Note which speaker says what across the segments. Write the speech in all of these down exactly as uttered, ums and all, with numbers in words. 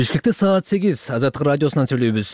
Speaker 1: Бишкекте саат сегиз Азаттык радиосунан сүйлөйбүз.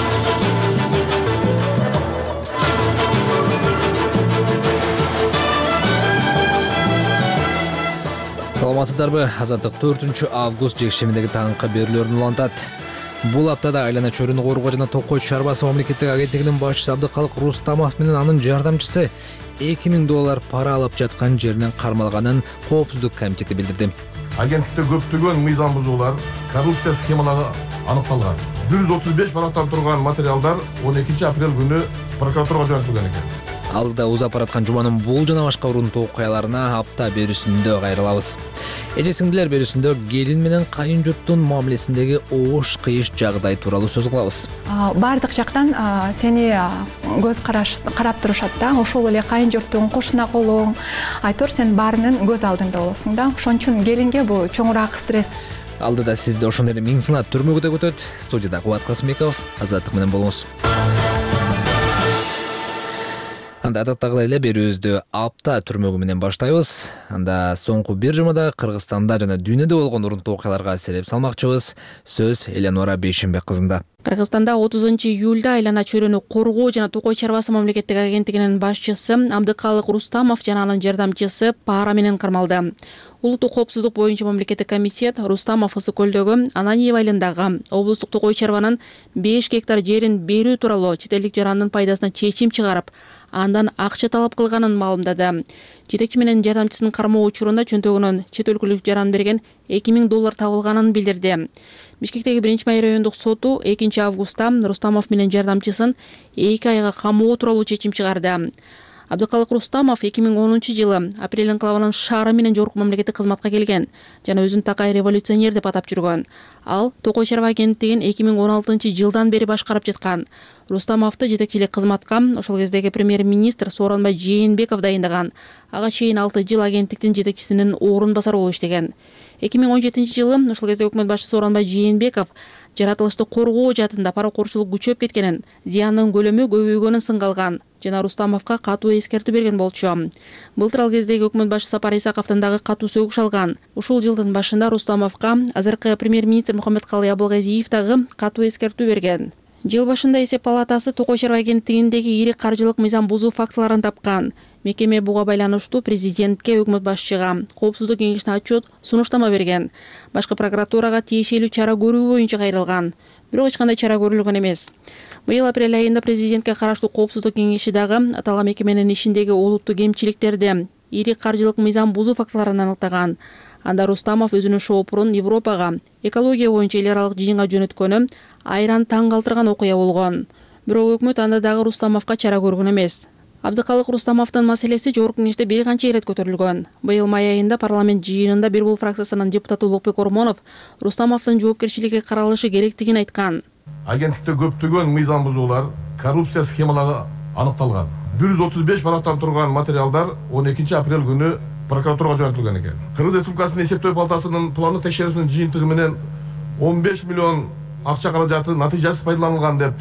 Speaker 1: Саламатсыздарбы? Азаттык төртүнчү август жекшеминдеги таңкы берүүлөрүн улантат. Бул аптада айлана чөйрөнү коргоо жана Токой чарбасы мамлекеттик агенттигинин башчысы Абдыкалык Рустамов менен анын жардамчысы эки миң доллар пара алып жаткан жеринен кармалганын Коопсуздук комитети билдирди.
Speaker 2: Агенттикте көптөгөн мыйзам бузуулар, коррупция схемалары аныкталган. бир жүз отуз беш барактан турган материалдар он экинчи апрель күнү прокуратурага жөнөтүлгөн экен.
Speaker 1: Алдыда узап бараткан жуманын бул жана башка урунтуу окуяларына апта берүүсүндө кайрылабыз. Эже сиңдилер берүүсүндө келин менен кайын журттун мамилесиндеги оош кыйыш жагдай тууралуу сөз кылабыз.
Speaker 3: Бардык жактан сени көз караш карап турушат да, ошол эле кайын журттун кошуна колуң, айтор сен баарынын көз алдында болосуң да. Ошон үчүн келинге бул чоңураак стресс.
Speaker 1: Алдыда сизди ошондой эле миң сынат түрмөгө да күтөт. Студияда Кубат Касымбеков, Азаттык менен болуңуз. Анда адаттагыдай эле берүүбүздү апта түрмөгү менен баштайбыз. Анда соңку бир жумада Кыргызстанда жана дүйнөдө болгон урунтуу окуяларга сереп салмакчыбыз. Сөз Эленора Бейшенбек кызында.
Speaker 4: Кыргызстанда отузунчу июлда айлана чөйрөнү коргоо жана Токой чарбасы мамлекеттик агенттигинин башчысы Абдыкалык Рустамов жана анын жардамчысы пара менен кармалды. Улуттук коопсуздук боюнча мамлекеттик комитет Рустамов Ысык көлдөгү Ананиев айылындагы облустук Токой чарбанын беш гектар жерин берүү тууралуу чет элдик жарандын пайдасына чечим чыгарып, андан акча талап кылганын маалымдады. Жетекчи менен жардамчысынын кармоо учурунда чөнтөгүнөн чет өлкөлүк жаран берген эки миң доллар табылганын билдирди. Бишкектеги биринчи май райондук соту экинчи августта Рустамов менен жардамчысын эки айга камоо тууралуу чечим чыгарды. Абдыкалык Рустамов эки миң онунчу жылы апрель инкылабынын шаары менен жогорку мамлекеттик кызматка келген жана өзүн такай революционер деп атап жүргөн. Ал Токой чарба агенттигин эки миң он алтынчы жылдан бери башкарып жаткан. Рустамовду жетекчилик кызматка ошол кездеги премьер-министр Сооронбай Жээнбеков дайындаган. Ага чейин алты жыл агенттиктин жетекчисинин орун басары болуп иштеген. эки миң он жетинчи жылы ошол кезде өкмөт башчысы Сооронбай Жээнбеков жаратылышты коргоо жаатында паракорчулук күчөп кеткенин, зыяндын көлөмү көбөйгөнүн сынгалган жана Рустамовго катуу эскертүү берген болчу. Былтыр ал кездеги өкмөт башчысы Сапар Исаковдон дагы катуу сөгүш алган. Ушул жылдын башында Рустамовго азыркы премьер-министр Мухаммедкалый Абылгазиев дагы катуу эскертүү берген. Жыл башында эсеп палатасы Токой чарба агенттигиндеги ири каржылык мыйзам бузуу фактыларын тапкан. Мекеме буга байланыштуу президентке, өкмөт башчыга, коопсуздук кеңешине отчет, сунуштама берген. Башкы прокуратурага тиешелүү чара көрүү боюнча кайрылган. Бирок эч кандай чара көрүлгөн эмес. Быйыл апрель айында президентке караштуу коопсуздук кеңеши дагы аталган мекеменин ишиндеги олуттуу кемчиликтерди, ири каржылык мыйзам бузуу фактыларын аныктаган. Анда Рустамов өзүнүн шоопурун Европага экология боюнча эл аралык жыйынга жөнөткөнү айран таң калтырган окуя болгон. Бирок өкмөт анда дагы Рустамовго чара көргөн эмес. Абдыкалык Рустамовдун маселеси жогорку кеңеште бир канча ирет көтөрүлгөн. Быйыл май айында парламент жыйынында Бир бул фракциясынын депутаты Улукбек Ормонов Рустамовдун жоопкерчиликке каралышы керектигин айткан.
Speaker 2: Агенттикте көптөгөн мыйзам бузуулар, коррупция схемалары аныкталган. бир жүз отуз беш барактан турган материалдар он экинчи апрель күнү прокуратурага жөнөтүлгөн экен. Кыргыз Республикасынын эсептөө палатасынын пландык текшерүүсүнүн жыйынтыгы менен он беш миллион акча каражаты натыйжасыз пайдаланылган деп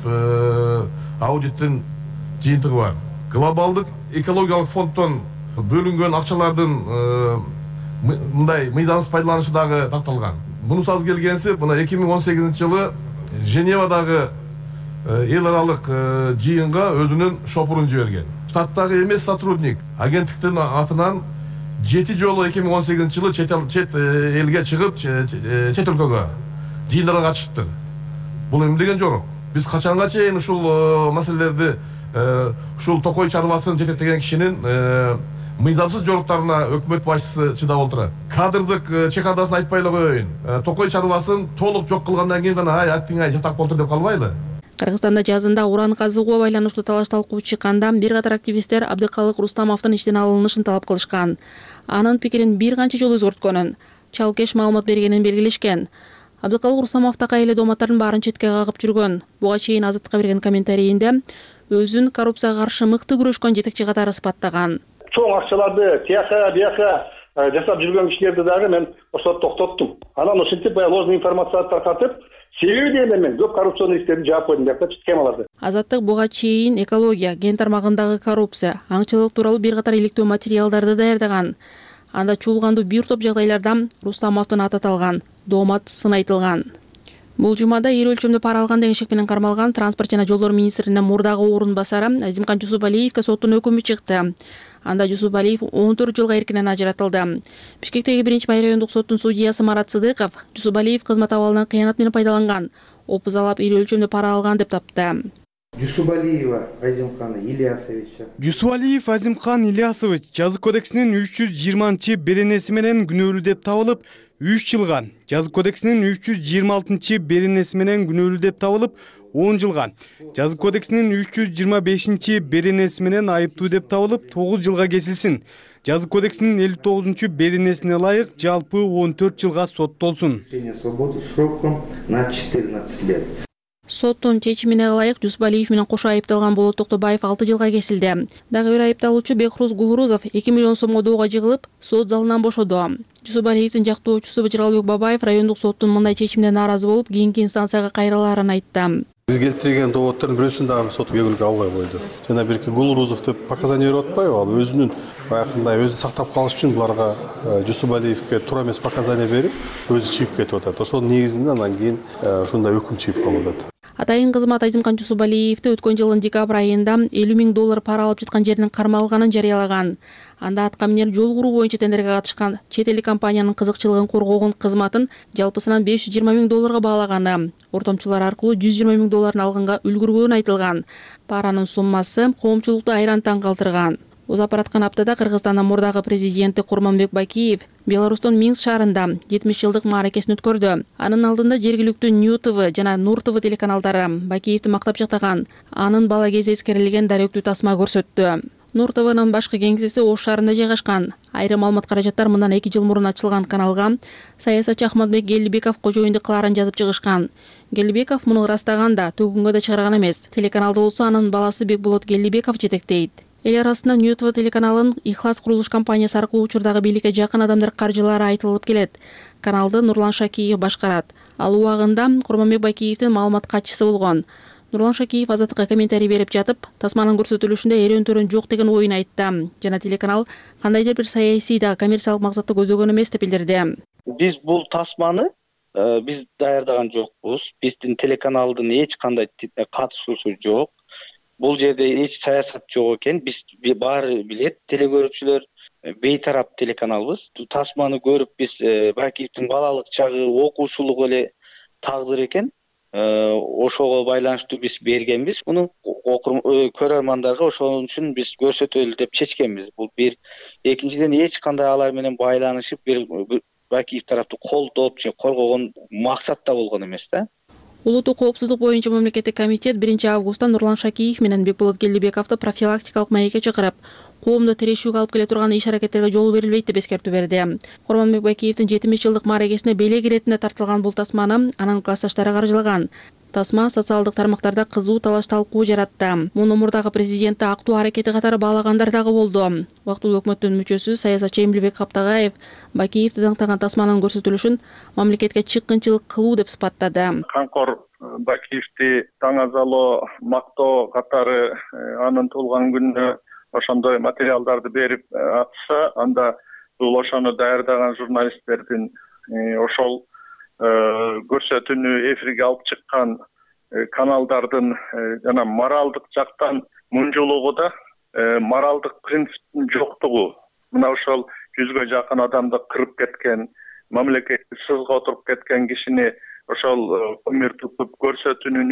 Speaker 2: аудиттин жыйынтыгы бар. Глобалдык экологиялык фонддон бөлүнгөн акчалардын мындай мыйзамсыз пайдаланышы дагы такталган. Мунусу аз келгенси, мына эки миң он сегизинчи жылы Женевадагы эл аралык жыйынга өзүнүн шопурун жиберген. Штаттагы эмес сотрудник агенттиктин атынан жети жолу эки миң он сегизинчи жылы чет элге чыгып, чет өлкөгө жыйындарга катышыптыр. Бул эмне жок. Биз качанга чейин ушул маселелерди, ушул Токой чарбасын жетектеген кишинин мыйзамсыз жоруктарына өкмөт башчысы чыдап отурат. Кадрдык чекадасын айтпай эле коеюн. Токой чарбасын толук жок кылгандан кийин гана ай аттиң ай жатак болду деп калбайлы.
Speaker 4: Кыргызстанда жазында уран казууга байланыштуу талаш талкуу чыкканда бир катар активисттер Абдыкалык Рустамовдун иштен алынышын талап кылышкан. Анын пикирин бир канча жолу өзгөрткөнүн, чалкеш маалымат бергенин белгилешкен. Абдыкалык Рустамов такай эле дооматтардын баарын четке кагып жүргөн. Буга чейин Азаттыкка берген комментарийинде өзүн коррупцияга каршы мыкты күрөшкөн жетекчи катары сыпаттаган.
Speaker 5: Чоң акчаларды тияка бияка жасап жүргөн кишилерди дагы мен ошол токтоттум. Анан ошентип ложный информация таркатып, себеби дегенде мен көп коррупционный иштерди жаап койдум деп схемаларды.
Speaker 4: Азаттык буга чейин экология, ген тармагындагы коррупция, аңчылык тууралуу бир катар иликтөө материалдарды даярдаган. Анда чуулгандуу бир топ жагдайларда Рустамовдун аты аталган, доомат сын айтылган. Бул жумада ири өлчөмдө пара алган деген шек менен кармалган транспорт жана жолдор министринин мурдагы орун басары Азимкан Жусупалиевге соттун өкүмү чыкты. Анда Жусупалиев он төрт жылга эркинен ажыратылды. Бишкектеги биринчи Май райондук соттун судьясы Марат Сыдыков Жусупалиев кызмат абалынан кыянат менен пайдаланган, опузалап ири өлчөмдө пара алган деп тапты.
Speaker 6: Жусупалиева Азимкан Ильясовича.
Speaker 7: Жусупалиев Азимкан Ильясович Жазык кодексинин үч жүз жыйырманчы беренеси менен күнөөлүү деп табылып үч жылга, Жазык кодексинин үч жүз жыйырма алтынчы беренеси менен күнөөлүү деп табылып он жылга, Жазык кодексинин үч жүз жыйырма бешинчи беренеси менен айыптуу деп табылып тогуз жылга кесилсин. Жазык кодексинин элүү тогузунчу беренесине ылайык жалпы он төрт жылга соттолсун.
Speaker 6: Свободу сроком на четырнадцать лет.
Speaker 4: Соттун чечимине ылайык Жусупалиев менен кошо айыпталган Болот Токтобаев алты жылга кесилди. Дагы бир айыпталуучу Бекруз Гулрузов эки миллион сомго доого жыгылып, сот залынан бошоду. Жусупалиевдин жактоочусу Бычыралбек Бабаев райондук соттун мындай чечимине нааразы болуп, кийинки инстанцияга кайрылаарын айтты.
Speaker 8: Биз келтирген доводдордун бирөөсүн дагы сот көңүлгө албай койду. Жана бирки Гулрузов деп показания берип атпайбы, ал өзүнүн баягындай өзүн сактап калыш үчүн буларга Жусупалиевге туура эмес показания берип, өзү чыгып кетип атат. Ошонун негизинде анан кийин ушундай өкүм чыгып калат.
Speaker 4: Атайын кызмат Азимкан Жусупалиевди өткөн жылдын декабрь айында элүү миң доллар пара алып жаткан жеринин кармалганын жарыялаган. Анда атка минер жол куруу боюнча тендерге катышкан чет элдик компаниянын кызыкчылыгын коргогон кызматын жалпысынан беш жүз жыйырма миң долларга баалаганы, ортомчулар аркылуу жүз жыйырма миң долларын алганга үлгүргөнү айтылган. Паранын суммасы коомчулукту айран таң калтырган. Узап бараткан аптада Кыргызстандын мурдагы президенти Курманбек Бакиев Беларустун Минск шаарында жетимиш жылдык мааракесин өткөрдү. Анын алдында жергиликтүү Нью ТВ жана Нур ТВ телеканалдары Бакиевди мактап жактаган, анын бала кези эскерилген даректүү тасма көрсөттү. Нур ТВнын башкы кеңсеси Ош шаарында жайгашкан. Айрым маалымат каражаттар мындан эки жыл мурун ачылган каналга саясатчы Ахматбек Гелибеков кожоюнду кылаарын жазып чыгышкан. Гелибеков муну ырастаганда төгүнгө да чыгарган эмес. Телеканалды болсо анын баласы Бекболот Гелибеков жетектейт. Эл арасында Нью ТВ телеканалын Ихлас курулуш компаниясы аркылуу учурдагы бийликке жакын адамдар каржылары айтылып келет. Каналды Нурлан Шакиев башкарат. Ал убагында Курманбек Бакиевдин маалымат катчысы болгон. Нурлан Шакиев Азаттыкка комментарий берип жатып, тасманын көрсөтүлүшүндө эрен-төрөн жок деген оюн айтты. Жана телеканал кандайдыр бир саясий да коммерциялык максатты көзөгөн эмес деп билдирди.
Speaker 9: Биз бул тасманы биз даярдаган жокпуз. Биздин телеканалдын эч кандай катышуусу жок. Бул жерде эч саясат жок экен. Биз баары билет, телекөрүүчүлөр бейтарап телеканалбыз. Тасманы көрүп биз Бакиевдин балалык чагы, окуучулугу эле тагдыр экен. Ошого байланыштуу биз бергенбиз. Муну көрөрмандарга ошон үчүн биз көрсөтөлү деп чечкенбиз. Бул бир. Экинчиден эч кандай алар менен байланышып бир Бакиев тараптуу колдоп же коргогон максатта болгон эмес да.
Speaker 4: Улуттук коопсуздук боюнча мамлекеттик комитет биринчи августта Нурлан Шакиев менен Бекболот Гелибековду профилактикалык маекке чакырып, коомдо тирешүүгө алып келе турган иш-аракеттерге жол берилбейт деп эскертүү берди. Курманбек Бакиевдин жетимиш жылдык мааракесине белек иретине тартылган бул тасманы анын классташтары каржылаган. Тасма социалдык тармактарда кызуу талаш талкуу жаратты. Муну мурдагы президентти актуу аракети катары баалагандар дагы болду. Убактылуу өкмөттүн мүчөсү саясатчы Эмилбек Каптагаев Бакиевди даңктаган тасманын көрсөтүлүшүн мамлекетке чыккынчылык кылуу деп сыпаттады.
Speaker 10: Канкор Бакиевди таңазалоо, мактоо катары анын туулган күнүнө ошондой материалдарды берип атса, анда бул ошону даярдаган журналисттердин ошол көрсөтүүнү эфирге алып чыккан каналдардын жана моралдык жактан мунжулугу да моралдык принциптин жоктугу. Мына ошол жүзгө жакын адамды кырып кеткен, мамлекетти сызга отуруп кеткен кишини ошол көмүр тутуп көрсөтүүнүн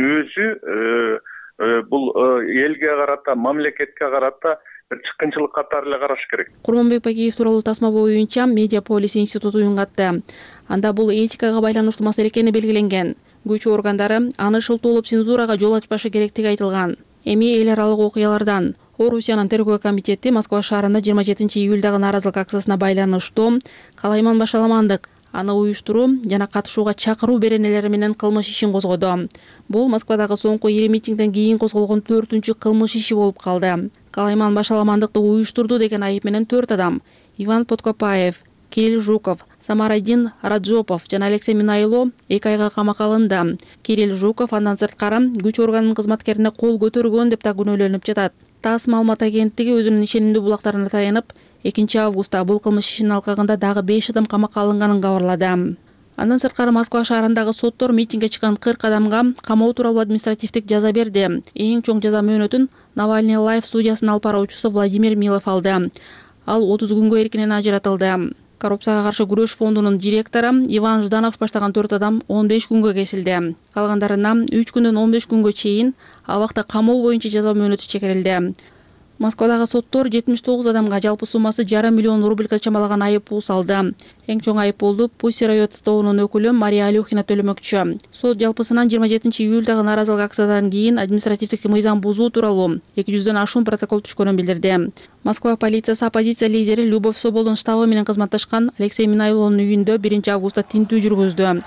Speaker 10: өзү бул элге карата, мамлекетке карата чыккынчылык катары эле караш керек.
Speaker 4: Курманбек Бакиев тууралуу тасма боюнча Медиаполис институту уюнгатты. Анда бул этикага байланыштуу маселе экени белгиленген. Күч органдары аны шылтоолоп цензурага жол ачпашы керектиги айтылган. Эми эл аралык окуялардан Орусиянын тергөө комитети Москва шаарында жыйырма жетинчи июлдагы нааразылык акциясына байланыштуу калайман башаламандык, аны уюштуруу жана катышууга чакыруу беренелери менен кылмыш ишин козгоду. Бул Москвадагы соңку ири митингден кийин козголгон төртүнчү кылмыш иши болуп калды. Калайман башаламандыкты уюштурду деген айып менен төрт адам — Иван Подкопаев, Кирилл Жуков, Самарадин Раджопов жана Алексей Минайло эки айга камакка алынды. Кирилл Жуков андан сырткары күч органынын кызматкерине кол көтөргөн деп да күнөөлөнүп жатат. ТАСС маалымат агенттиги өзүнүн ишенимдүү булактарына таянып, экинчи августта бул кылмыш ишинин алкагында дагы беш адам камакка алынганын кабарлады. Андан сырткары Москва шаарындагы соттор митингге чыккан кырк адамга камоо тууралуу административдик жаза берди. Эң чоң жаза мөөнөтүн Навальный Лайф студиясынын алып баруучусу Владимир Милов алды. Ал отуз күнгө эркинен ажыратылды. Коррупцияга каршы күрөш фондунун директору Иван Жданов баштаган төрт адам он беш күнгө кесилди. Калгандарына үч күндөн он беш күнгө чейин абакта камоо боюнча жаза мөөнөтү чекерилди. Москвадагы соттор жетимиш тогуз адамга жалпы суммасы жарым миллион рубльга чамалаган айып пул салды. Эң чоң айып пулду Pussy Riot тобунун өкүлү Мария Алюхина төлөмөкчү. Сот жалпысынан жыйырма жетинчи июлдагы нааразылык акциядан кийин административдик мыйзам бузуу тууралуу эки жүздөн ашуун протокол түшкөнүн билдирди. Москва полициясы оппозиция лидери Любовь Соболдун штабы менен кызматташкан Алексей Минайловдун үйүндө биринчи августта тинтүү жүргүздү.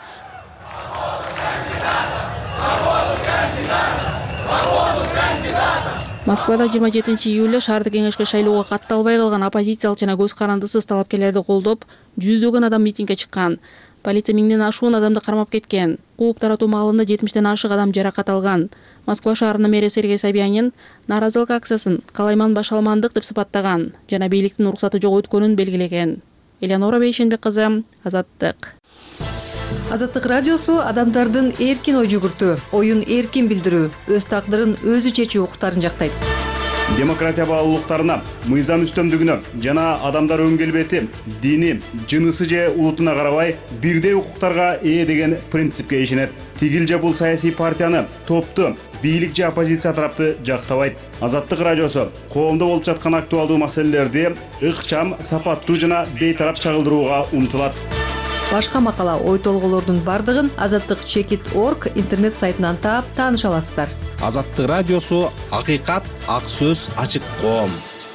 Speaker 4: Москвада жыйырма жетинчи июлда шаардык кеңешке шайлоого катталбай калган оппозициялык жана көз карандысыз талапкерлерди колдоп, жүздөгөн адам митингге чыккан. Полиция миңден ашуун адамды кармап кеткен. Кууп таратуу маалында жетимиштен ашык адам жаракат алган. Москва шаарынын мэри Сергей Собянин нааразылык акциясын калайман башаламандык деп сыпаттаган жана бийликтин уруксаты жок өткөнүн белгилеген. Элеонора Бейшенбек кызы, Азаттык.
Speaker 11: Азаттык радиосу адамдардын эркин ой жүгүртүү, оюн эркин билдирүү, өз тагдырын өзү чечүү укуктарын жактайт.
Speaker 12: Демократия баалуулуктарына, мыйзам үстөмдүгүнө жана адамдар өң келбети, дини, жынысы же улутуна карабай бирдей укуктарга ээ деген принципке ишенет. Тигил же бул саясий партияны, топту, бийлик же оппозиция тарапты жактабайт. Азаттык радиосу коомдо болуп жаткан актуалдуу маселелерди ыкчам, сапаттуу жана бейтарап чагылдырууга умтулат.
Speaker 11: Башка макала, ой толголордун бардыгын азаттык чекит точка орг интернет сайтынан таап тааныша аласыздар.
Speaker 1: Азаттык радиосу акыйкат, ак сөз, ачык коом.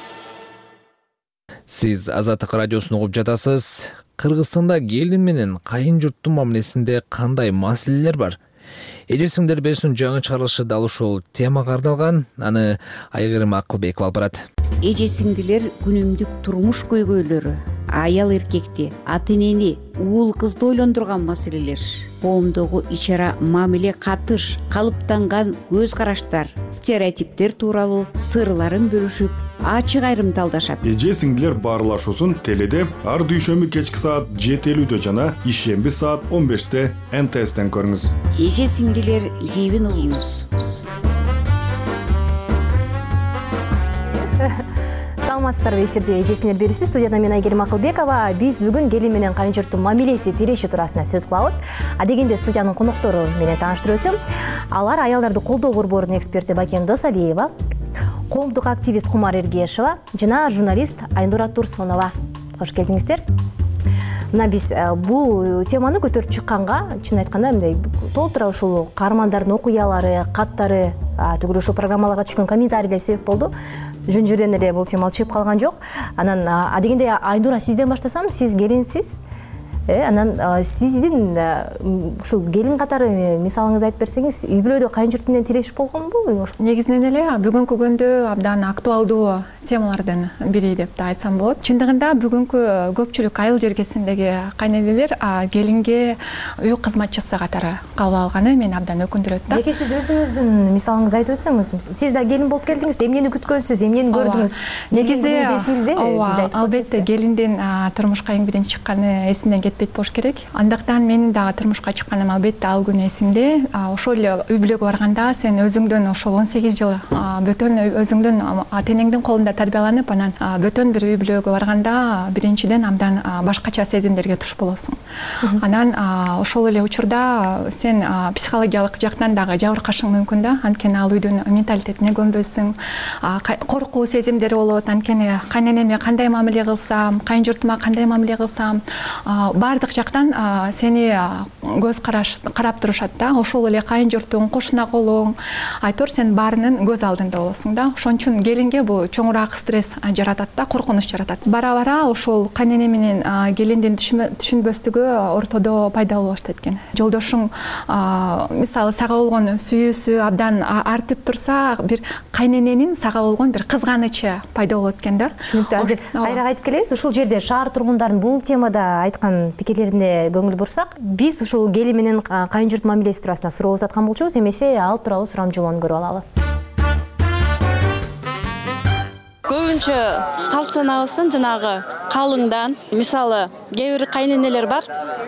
Speaker 1: Сиз Азаттык радиосун угуп жатасыз. Кыргызстанда келин менен кайын журттун мамилесинде кандай маселелер бар? Эже сиңдер берсин жаңы чыгарылышы дал ушул темага арналган. Аны Айгерим Акылбеков алып барат.
Speaker 13: Эже сиңдилер күнүмдүк турмуш көйгөйлөрү, аял эркекти, ата энени, уул кызды ойлондурган маселелер, коомдогу ичара мамиле катыш, калыптанган көз караштар, стереотиптер тууралуу сырларын бөлүшүп, ачык айрымдалдашат.
Speaker 14: Эже сиңдилер баарлашуусун теледе ар дүйшөмбү кечки саат жети элүүдө жана ишемби саат он беште эн тэ эстен көрүңүз.
Speaker 13: Эже сиңдилер кийбин угуңуз.
Speaker 15: Саламатсыздарбы, эфирде эже сиңдилер берүүсү, студияда мен Айгерим Акылбекова. Биз бүгүн келин менен кайын журттун мамилеси тиреши туурасында сөз кылабыз. А дегенде студиянын коноктору менен тааныштырып өтсөм, алар аялдарды колдоо борборунун эксперти Бакен Досалиева, коомдук активист Кумар Эргешова жана журналист Айнура Турсунова. Кош келдиңиздер. Мына биз бул теманы көтөрүп чыкканга, чын айтканда, мындай толтура ушул каармандардын окуялары, каттары, түгүл ушул программаларга түшкөн комментарийлер себеп болду. Жөн жерден эле бул тема чыгып калган жок. Анан а дегенде Айнура, сизден баштасам, сиз келинсиз. Э, анан сиздин ушул келин катары мисалыңызды айтып берсеңиз, үй бүлөдө кайын журт менен тирешип болгонбу?
Speaker 3: Негизинен эле бүгүнкү күндө абдан актуалдуу темалардын бири деп да айтсам болот. Чындыгында бүгүнкү көпчүлүк айыл жергесиндеги кайненелер келинге үй кызматчысы катары кабыл алганы мени абдан өкүндүрөт да.
Speaker 15: Жеке сиз өзүңүздүн мисалыңызды айтып өтсөңүз, сиз да келин болуп келдиңиз, эмнени күткөнсүз, эмнени көрдүңүз?
Speaker 3: Негизи албетте келиндин турмушка эң биринчи чыкканы эсинден кетпейт болуш керек. Андыктан менин дагы турмушка чыкканым албетте ал күнү эсимде. Ошол эле үй бүлөгө барганда сен өзүңдүн ошол он сегиз жыл бөтөн өзүңдүн ата энеңдин колунда тарбияланып, анан бөтөн бир үй бүлөгө барганда биринчиден абдан башкача сезимдерге туш болосуң. Анан ошол эле учурда сен психологиялык жактан дагы жабыркашың мүмкүн да, анткени ал үйдүн менталитетине көнбөйсүң. Коркуу сезимдери болот, анткени кайненеме кандай мамиле кылсам, кайын журтума кандай мамиле кылсам, бардык жактан сени көз карап турушат да. Ошол эле кайын журтуң, кошуна колуң, айтор сен баарынын көз алдында болосуң да. Ошон үчүн келинге бул чоңураак стресс жаратат да, коркунуч жаратат. Бара-бара ошол кайнене менен келиндин түшүнбөстүгү ортодо пайда боло баштайт экен. Жолдошуң мисалы сага болгон сүйүүсү абдан артып турса, бир кайнененин сага болгон бир кызганычы пайда болот экен да.
Speaker 15: Түшүнүктүү. Азыр кайра кайтып келебиз. Ушул жерде шаар тургундарын бул темада айткан пикирлерине көңүл бурсак, биз ушул келин менен кайын журт мамилеси туурасында суроо узаткан болчубуз. Эмесе ал тууралуу сурамжылоону көрүп алалы.
Speaker 16: Көбүнчө салт санабыздан жанагы калыңдан. Мисалы, кээ бир кайненелер бар.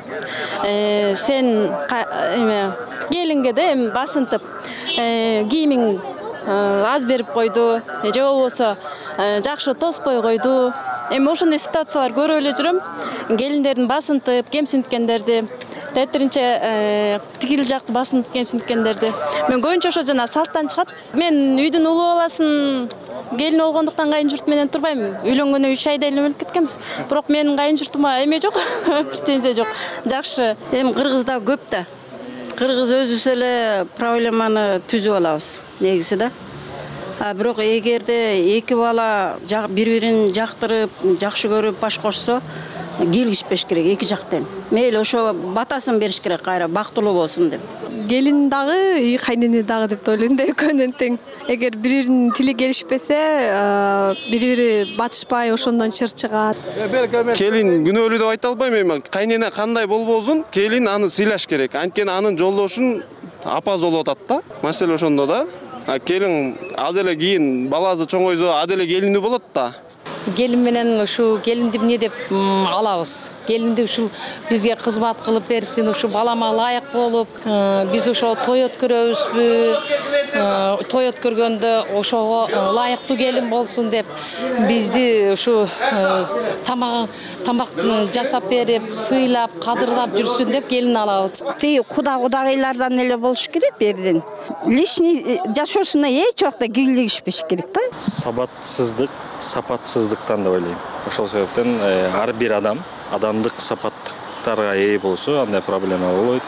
Speaker 16: Сен эме келинге да эми басынтып, кийимиң аз берип койду, же болбосо жакшы тоспой койду. Эми ошондой ситуациялар көрүп эле жүрөм. Келиндердин басынтып, кемсинткендерди, тетиринче тигил жакты басынтып кемсинткендерди. Мен көбүнчө ошо жана салттан чыгат. Мен үйдүн улуу баласын келин болгондуктан кайын журт менен турбайм. Үйлөнгөнгө үч айда эле өлүп кеткенбиз. Бирок менин кайын журтума эме жок, претензия жок. Жакшы. Эми Кыргызда көп да. Кыргыз өзүбүз эле проблеманы түзүп алабыз, негизи да. А бирок эгерде эки бала бири-бирин жактырып, жакшы көрүп баш кошсо, келишпеш керек эки жактан. Мейли ошо батасын бериш керек, кайра бактылуу болсун деп.
Speaker 17: Келин дагы, кайнене дагы деп ойлойм да, экөөнүн тең. Эгер бири-биринин тили келишпесе, бири-бири батышпай ошондон чыр чыгат.
Speaker 18: Келин күнөөлүү деп айта албайм эми. Кайнене кандай болбосун, келин аны сыйлаш керек. Анткени анын жолдошун апа болуп атат да. Маселе ошондо да. Келин аделе кийин баласы чоңойсо аделе келини болот да.
Speaker 19: Келин менен ушу келинди эмне деп алабыз. Келинди ушул бизге кызмат кылып берсин, ушу балама лайык болуп, биз ошо той өткөрөбүзбү? Той өткөргөндө ошого лайыктуу келин болсун деп бизди ушу тамак тамак жасап берип, сыйлап, кадырлап жүрсүн деп келин алабыз.
Speaker 20: Тиги куда кудагыйлардан эле болуш керек берден. Лишний жашоосуна эч убакта кийлигишпеш керек да.
Speaker 21: Сабатсыздык сапатсыздыктан деп ойлойм. Ошол себептен ар бир адам адамдык сапаттыктарга ээ болсо андай проблема болбойт.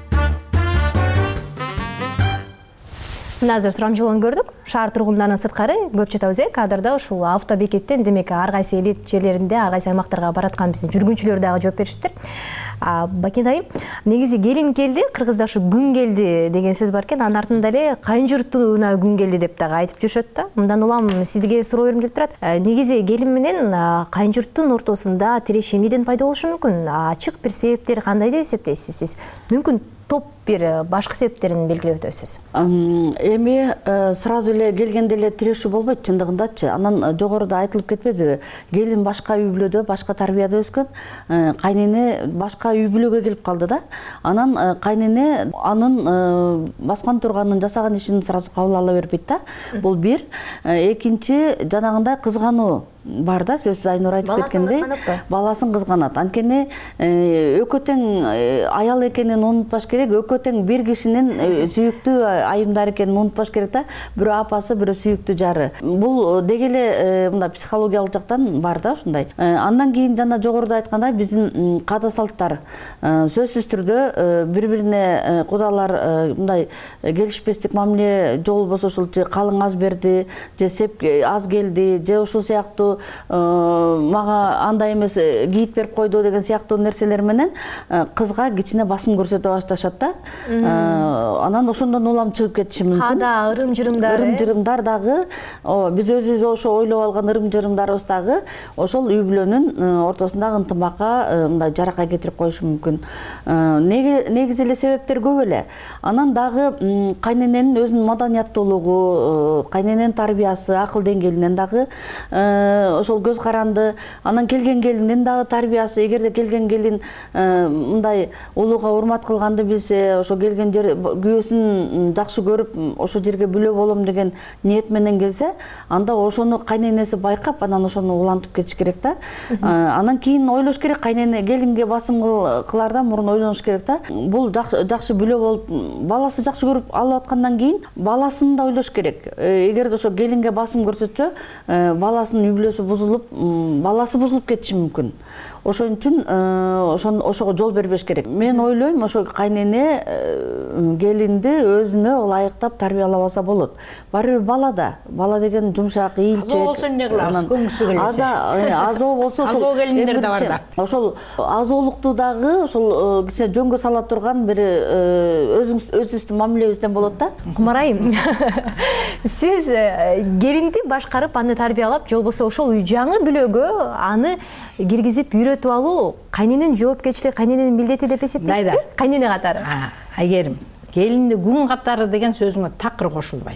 Speaker 15: Мына азыр сурамжылоон көрдүк. Шаар тургундарынан сырткары көп жатабыз э, кадрда ушул автобекеттен, демек ар кайсы элит жерлеринде, ар кайсы аймактарга бараткан биздин жүргүнчүлөр дагы жооп бериштир. Бакин айым, негизи келин келди, Кыргызда ушу күн келди деген сөз бар экен, анын артында эле кайын журтуна күн келди деп дагы айтып жүрүшөт да. Мындан улам сизге суроо бергим келип турат. Негизи келин менен кайын журттун ортосунда тирешүү эмнеден пайда болушу мүмкүн? Ачык бир себептери кандай деп эсептейсиз сиз? Мүмкүн топ бир башкы себептерин белгилеп өтөсүз.
Speaker 22: Эми сразу эле келгенде эле тирешүү болбойт чындыгындачы. Анан жогоруда айтылып кетпедиби? Келин башка үй бүлөдө, башка тарбияда өскөн, кайнене башка үй бүлөгө келип калды да. Анан кайнене анын баскан турганын, жасаган ишин сразу кабыл ала бербейт да. Бул бир. Экинчи, жанагындай кызгануу бар да, сөзсүз Айнур айтып кеткендей, баласын кызганат. Анткени экөө тең аял экенин унутпаш керек, экөө тең бир кишинин сүйүктүү айымдар экенин унутпаш керек да. Бирөө апасы, бирөө сүйүктүү жары. Бул деги эле мындай психологиялык жактан бар да ушундай. Андан кийин жана жогоруда айткандай биздин каада салттар сөзсүз түрдө бири-бирине кудалар мындай келишпестик мамиле жол болбосо ушул калың аз берди, же сеп аз келди, же ушул сыяктуу мага андай эмес кийит берип койду деген сыяктуу нерселер менен кызга кичине басым көрсөтө башташат да. Анан ошондон улам чыгып кетиши мүмкүн.
Speaker 15: Каада ырым-жырымдар.
Speaker 22: Ырым-жырымдар дагы, биз өзүбүз ошо ойлоп алган ырым-жырымдарыбыз дагы ошол үй бүлөнүн ортосундагы ынтымакка мындай жаракай кетирип коюшу мүмкүн. Негизи эле себептер көп эле. Анан дагы кайнененин өзүнүн маданияттуулугу, кайнененин тарбиясы, акыл деңгээлинен дагы ошол көз каранды, анан келген келиндин дагы тарбиясы. Эгерде келген келин мындай улууга урмат кылганды билсе, ошо келген жер күйөөсүн жакшы көрүп, ошол жерге бүлө болом деген ниет менен келсе, анда ошону кайненеси байкап, анан ошону улантып кетиш керек да. Анан кийин ойлош керек, кайнене келинге басым кылаардан мурун ойлонуш керек да. Бул жакшы бүлө болуп, баласы жакшы көрүп алып аткандан кийин баласын да ойлош керек. Эгерде ошо келинге басым көрсөтсө, баласынын үй бүлөсү бузулуп, баласы бузулуп кетиши мүмкүн. Ошон үчүн ошого жол бербеш керек. Мен ойлойм, ошо кайнене келинди өзүнө ылайыктап тарбиялап алса болот. Баары бир бала да, бала деген жумшак, ийилчек.
Speaker 23: Азоо болсо эмне кылабыз? Көңүсү келбесе.
Speaker 22: Азоо болсо ошол
Speaker 23: азоо келиндер да бар да.
Speaker 22: Ошол азоолукту дагы ошол кичине жөнгө сала турган бир өзүбүздүн мамилебизден болот да.
Speaker 15: Кумар айым, сиз келинди башкарып, аны тарбиялап, же болбосо ошол жаңы бүлөгө аны киргизип үйрөтүп алуу кайнененин жоопкерчилиги, кайнененин милдети деп эсептейсизби? Кайнене катары.
Speaker 23: Айгерим, келинди күн катары деген сөзүңө такыр кошулбайм.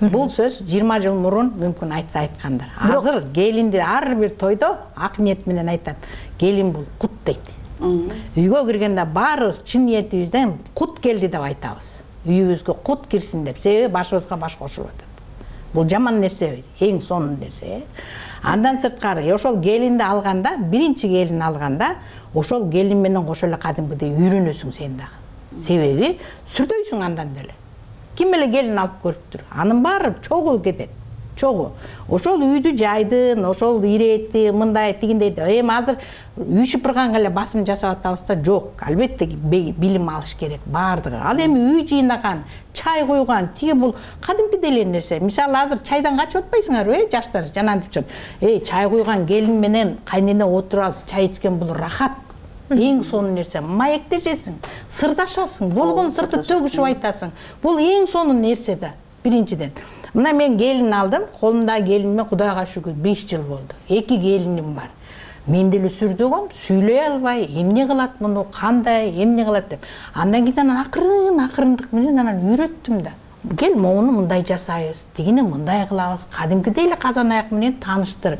Speaker 23: бул сөз жыйырма жыл мурун мүмкүн айтса айткандар. Азыр келинди ар бир тойдо ак ниет менен айтат. Келин бул кут дейт. Үйгө киргенде баарыбыз чын ниетибизден кут келди деп айтабыз. Үйүбүзгө кут кирсин деп, себеби башыбызга баш кошуп атат. Бул жаман нерсе, эң сонун нерсе. Андан сырткары ошол келинди алганда, биринчи келин алганда, ошол келин менен кошо эле кадимкидей үйрөнөсүң сен дагы. Себеби сүрдөйсүң андан деле. Ким эле келин алып көрүптүр? Анын баары чогуу кетет. Чогуу. Ошол үйдү жайдын, ошол иретти, мындай тигиндей. Эми азыр үй шыпырганга эле басым жасап атабыз да, жок. Албетте билим алыш керек баардыгы. Ал эми үй жыйнаган, чай койгон, тиги бул кадимкидей эле нерсе. Мисалы азыр чайдан качып атпайсыңарбы, э, жаштар, жанандыпчын. Эй, чай койгон келин менен кайнене отуруп алып чай ичкен бул рахат. Эң сонун нерсе. Маектешесиң, сырдашасың, болгон сырды төгүшүп айтасың. Бул эң сонун нерсе да, биринчиден. Мына мен келин алдым, колумдагы келиниме Кудайга шүгүр беш жыл болду. Эки келиним бар. Мен деле сүрдөгөм, сүйлөй албай, эмне кылат муну, кандай, эмне кылат деп. Андан кийин анан акырын, акырындык менен анан үйрөттүм да. Кел, моуну мындай жасайбыз, тигини мындай кылабыз, кадимкидей эле казан аяк менен тааныштырып.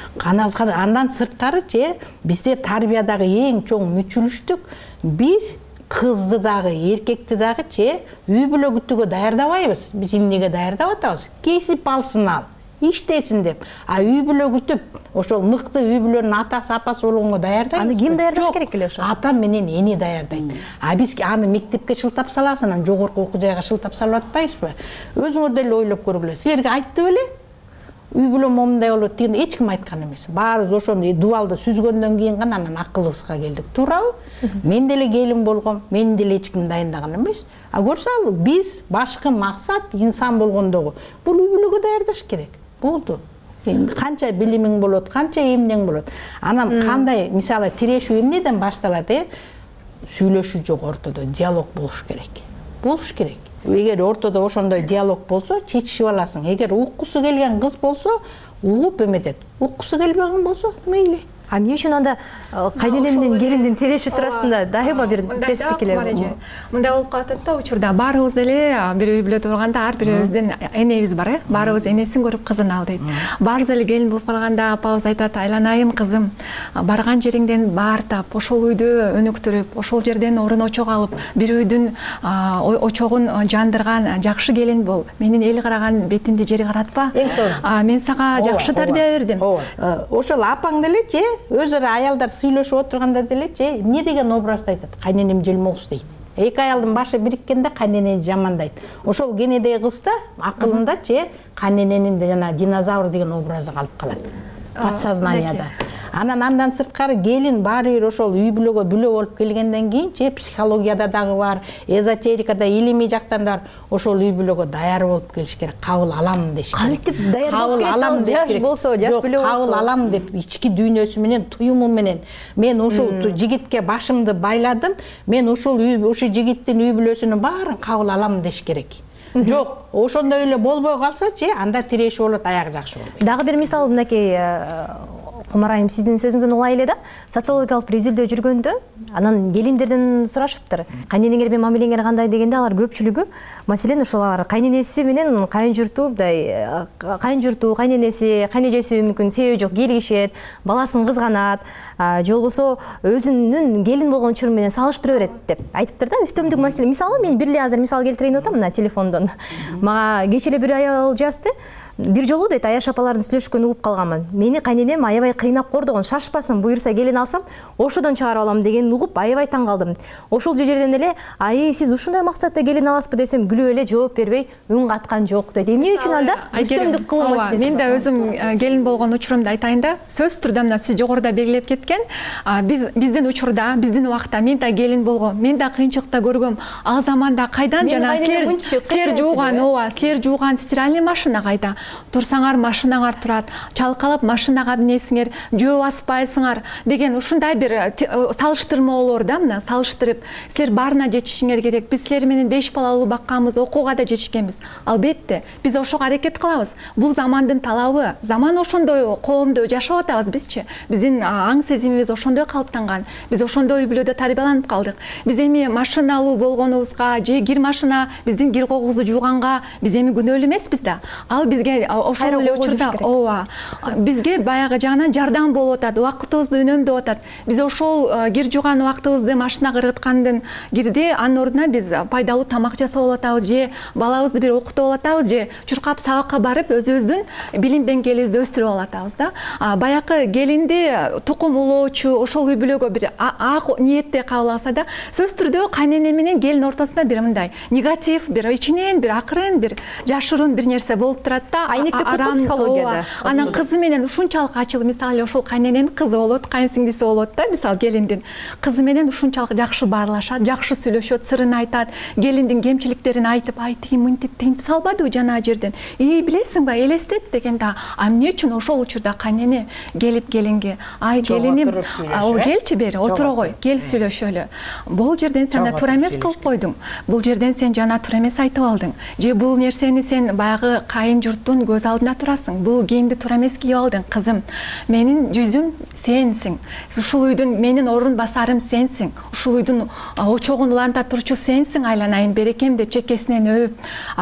Speaker 23: Андан сырткары же бизде тарбиядагы эң чоң мүчүлүштүк, биз кызды дагы, эркекти дагы че үй бүлө күтүүгө даярдабайбыз. Биз эмнеге даярдап атабыз? Кесип алсын ал, иштесин деп. А үй бүлө күтүп, ошол мыкты үй бүлөнүн атасы, апасы болгонго даярдайбыз.
Speaker 15: Аны ким даярдаш керек эле ошо?
Speaker 23: Ата менен эне даярдайт. А биз аны мектепке шылтап салабыз, анан жогорку окуу жайга шылтап салып атпайбызбы? Өзүңөр деле ойлоп көргүлө. Силерге айтты беле? Үй бүлө момундай болот деген эч ким айткан эмес. Баарыбыз ошону дубалды сүзгөндөн кийин гана анан акылыбызга келдик. Туурабы? Мен деле келин болгом, мен деле эч ким дайындаган эмес. А көрсөң, биз башкы максат инсан болгондогу бул үй бүлөгө даярдаш керек. Болду. Канча билимиң болот, канча эмнең болот. Анан кандай, мисалы, тирешүү эмнеден башталат, э? Сүйлөшүү жок ортодо, диалог болуш керек. Болуш керек. Эгер ортодо ошондой диалог болсо, чечишип аласың. Эгер уккусу келген кыз болсо, угуп эметет. Уккусу келбеген болсо, мейли.
Speaker 15: А эмне үчүн анда кайнене менен келиндин тирешүү туурасында дайыма бир терс пикирлер бар?
Speaker 3: Мындай болуп калат да, учурда баарыбыз эле бир үй бүлө турганда ар бирибиздин энебиз бар, э? Баарыбыз энесин көрүп кызын ал дейт. Баарыбыз эле келин болуп калганда апабыз айтат, айланайын кызым, барган жериңден баар тап, ошол үйдү өнүктүрүп, ошол жерден орун очок алып, бир үйдүн очогун жандырган жакшы келин бол. Менин эл караган бетимди жери каратпа. Мен сага жакшы тарбия бердим.
Speaker 23: Ошол апаң деле же өзүрө аялдар сүйлөшүп отурганда деле же эмне деген образды айтат? Кайненем желмоус дейт. Эки аялдын башы бириккенде кайненени жамандайт. Ошол кенедей кызда акылында же кайнененин жана динозавр деген образы калып калат. Подсознанияда. Анан андан сырткары келин баары бир ошол үй бүлөгө бүлө болуп келгенден кийин же психологияда дагы бар, эзотерикада, илимий жактан да ошол үй бүлөгө даяр болуп келиш керек. Кабыл алам деш керек.
Speaker 15: Кантип даяр болуп алам деш керек? Болсо, жаш бүлө болсо.
Speaker 23: Кабыл алам деп ички дүйнөсү менен, туюму менен мен ошол жигитке башымды байладым. Мен ошол үй, ошол жигиттин үй бүлөсүнүн баарын кабыл алам деш керек. Жок, ошондой эле болбой калса же анда тирешүү болот, аягы жакшы болбойт.
Speaker 15: Дагы бир мисал, мынакей Кумар айым, сиздин сөзүңүздөн улай эле да, социологиялык бир изилдөө жүргөндө, анан келиндерден сурашыптыр. Кайненеңер менен мамилеңер кандай дегенде, алар көпчүлүгү, маселен, ошол алар кайненеси менен кайын журту, мындай кайын журту, кайненеси, кайнэжеси мүмкүн себеби жок, кийлигишет, баласын кызганат, же болбосо өзүнүн келин болгон учуру менен салыштыра берет деп айтыптыр да. Үстөмдүк маселе. Мисалы, мен бир эле азыр мисал келтирейин деп атам мына телефондон. Мага кечээ эле бир аял жазды. Бир жолу дейт, Аяш апалардын сүйлөшкөнүн угуп калганмын. Мени кайненем аябай кыйнап кордогон, шашпасын, буюрса келин алсам, ошодон чыгарып алам дегенин угуп аябай таң калдым. Ошол жерден эле, ай, сиз ушундай максатта келин аласызбы десем, күлүп эле жооп бербей, үн каткан жок дейт. Эмне үчүн анда үстөмдүк кылуу маселеси?
Speaker 3: Мен да өзүм келин болгон учурумда айтайын да, сөзсүз түрдө мына сиз жогоруда белгилеп кеткен, биз биздин учурда, биздин убакта мен да келин болгом, мен да кыйынчылыкта көргөм. Ал заманда кайдан жана силер силер жууган, ооба, силер жууган стиральный машина кайда? турсаңар машинаңар турат, чалкалап машинага минесиңер, жөө баспайсыңар деген ушундай бир салыштырмалар да, мына салыштырып, силер баарына жетишиңер керек. Биз силер менен беш бала улуу бакканбыз, окууга да жетишкенбиз. Албетте, биз ошого аракет кылабыз. Бул замандын талабы. Заман ошондой коомдо жашап атабыз бизчи. Биздин аң сезимибиз ошондой калыптанган. Биз ошондой үй бүлөдө тарбияланып калдык. Биз эми машиналуу болгонубузга же кир машина биздин кир когубузду жууганга биз эми күнөөлүү эмеспиз да. Ал бизге ошол эле учурда ооба бизге баягы жагынан жардам болуп атат, убакытыбызды үнөмдөп атат. Биз ошол кир жууган убактыбызды машинага ыргыткандын кирди анын ордуна биз пайдалуу тамак жасап алып атабыз, же балабызды бир окутуп алып атабыз, же чуркап сабакка барып өзүбүздүн билим деңгээлибизди өстүрүп алып атабыз да. Баягы келинди тукум улоочу ошол үй бүлөгө бир ак ниетте кабыл алса да, сөзсүз түрдө кайнене менен келин ортосунда бир мындай негатив, бир ичинен бир акырын, бир жашыруун бир нерсе болуп турат да.
Speaker 15: Айнектеп кеткен психологияда.
Speaker 3: Анан кызы менен ушунчалык ачылып, мисалы ошол кайнененин кызы болот, кайынсиңдиси болот да, мисалы келиндин кызы менен ушунчалык жакшы баарлашат, жакшы сүйлөшөт, сырын айтат, келиндин кемчиликтерин айтып, ай тигин мынтип тигинтип салбадыбы жана жерден, и билесиңби элестет деген да. А эмне үчүн ошол учурда кайнене келип келинге, ай келиним, о келчи бери, отура кой, кел сүйлөшөлү. Бул жерден сен да туура эмес кылып койдуң. Бул жерден сен жана туура эмес айтып алдың. Же бул нерсени сен баягы кайын журттун көз алдында турасың. Бул кийимди туура эмес кийип алдың, кызым. Менин жүзүм сенсиң. Ушул үйдүн менин орун басарым сенсиң. Ушул үйдүн очогун уланта турчу сенсиң, айланайын берекем деп чекесинен өп,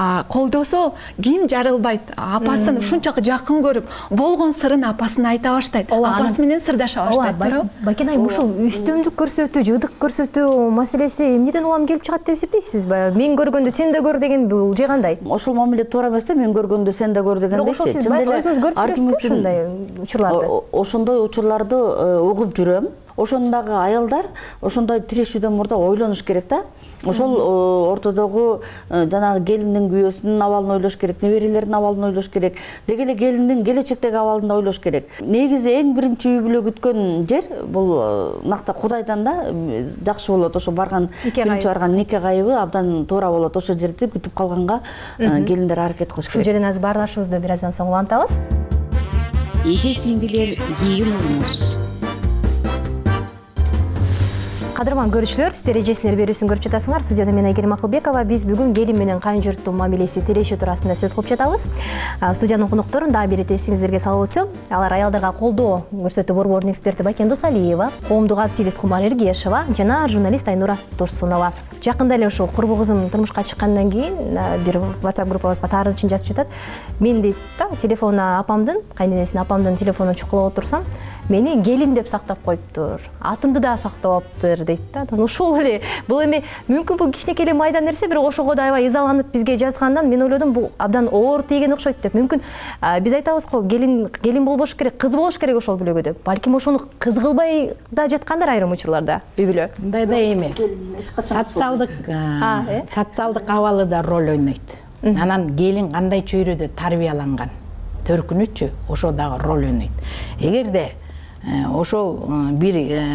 Speaker 3: колдосо ким жарылбайт. Апасын ушунчалык жакын көрүп, болгон сырын апасына айта баштайт. Апасы менен сырдаша баштайт.
Speaker 15: Бакин айым, ушул үстөмдүк көрсөтүү, жыдык көрсөтүү маселеси эмнеден улам келип чыгат деп эсептейсизби? Мен көргөндө сен да көр деген бул же кандай?
Speaker 22: Ошол мамиле туура эмес да, мен көргөндө сен да көр дегендей.
Speaker 15: Ошол сиз өзүңүз көрүп жүрөсүзбү ушундай учурларды?
Speaker 22: Ошондой учурларды угуп жүрөм. Ошондагы аялдар ошондой тирешүүдөн мурда ойлонуш керек да. Ошол ортодогу жанагы келиндин күйөөсүнүн абалын ойлош керек, неберелердин абалын ойлош керек, деги эле келиндин келечектеги абалын да ойлош керек. Негизи эң биринчи үй бүлө күткөн жер бул накта Кудайдан да жакшы болот. Ошо барган биринчи барган нике кайыбы абдан туура болот. Ошол жерде күтүп калганга келиндер аракет кылыш керек.
Speaker 15: Ушул жерден азыр баарлашыбызды бир аздан соң улантабыз.
Speaker 13: Эже сиңдилер кийин урмуз.
Speaker 15: Кадырман көрүүчүлөр, сиздер эжесинер берүүсүн көрүп жатасыңар. Студияда мен Айгерим Акылбекова. Биз бүгүн келин менен кайын журттун мамилеси тирешүү туурасында сөз кылып жатабыз. Студиянын конокторун дагы бир эсиңиздерге салып өтсөм, алар аялдарга колдоо көрсөтүү борборунун эксперти Бакен Досалиева, коомдук активист Кумар Эргешова жана журналист Айнура Турсунова. Жакында эле ушул курбу кызым турмушка чыккандан кийин бир WhatsApp группабызга таарынчын жазып жатат. Мен дейт да, телефонуна апамдын, кайненесинин апамдын телефонун чукулап отурсам, мени келин деп сактап коюптур, атымды да сактап алыптыр дейт да. Ушул эле бул эми мүмкүн бул кичинекей эле майда нерсе, бирок ошого да аябай изаланып бизге жазгандан мен ойлодум бул абдан оор тийген окшойт деп. Мүмкүн биз айтабыз го келин келин болбош керек, кыз болуш керек ошол бүлөгө деп. Балким ошону кыз кылбай да жаткандар айрым учурларда үй бүлө.
Speaker 23: Мындай да эми социалдык социалдык абалы да роль ойнойт. Анан келин кандай чөйрөдө тарбияланган, төркүнүчү ошо дагы роль ойнойт. Эгерде ошол бир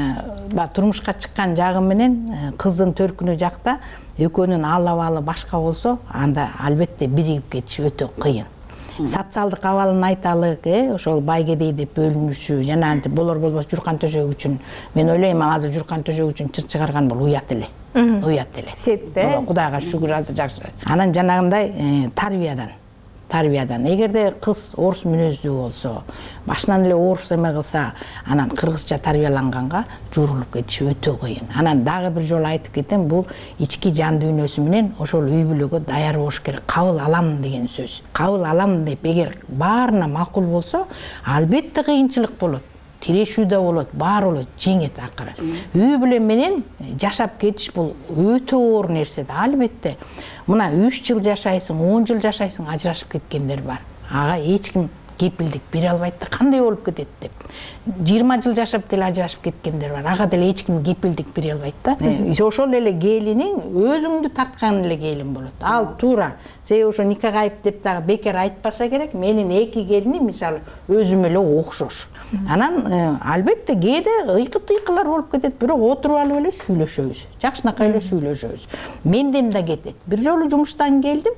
Speaker 23: турмушка чыккан жагы менен кыздын төркүнү жакта экөөнүн ал абалы башка болсо, анда албетте биригип кетиш өтө кыйын. Социалдык абалын айталык, ошол байгедей деп бөлүнүшү, жана антип болор болбос журкан төшөк үчүн. Мен ойлойм, азыр журкан төшөк үчүн чыр чыгарган бул уят эле. Уят эле. Сеппе. Кудайга шүгүр, азыр жакшы. Анан жанагындай тарбиядан тарбиядан. Эгерде кыз орус мүнөздүү болсо, башынан эле орус эме кылса, анан кыргызча тарбияланганга журулуп кетиши өтө кыйын. Анан дагы бир жолу айтып кетем, бул ички жан дүйнөсү менен ошол үй бүлөгө даяр болуш керек. Кабыл алам деген сөз. Кабыл алам деп эгер баарына макул болсо, албетте кыйынчылык болот. Тирешүү да болот, баары болот, жеңет акыры. Үй бүлө менен жашап кетиш бул өтө оор нерсе да, албетте. Мына үч жыл жашайсың, он жыл жашайсың, ажырашып кеткендер бар. Ага эч ким кепилдик бере албайт да, кандай болуп кетет деп. жыйырма жыл жашап деле ажырашып кеткендер бар. Ага деле эч ким кепилдик бере албайт да. Ошол эле келиниң өзүңдү тарткан эле келин болот. Ал туура. Себеби ошо нике кайып деп дагы бекер айтпаса керек. Менин эки келиним мисалы өзүм эле окшош. Анан албетте кээде ыйкы-тыйкылар болуп кетет, бирок отуруп алып эле сүйлөшөбүз. Жакшынакай эле сүйлөшөбүз. Менден да кетет. Бир жолу жумуштан келдим.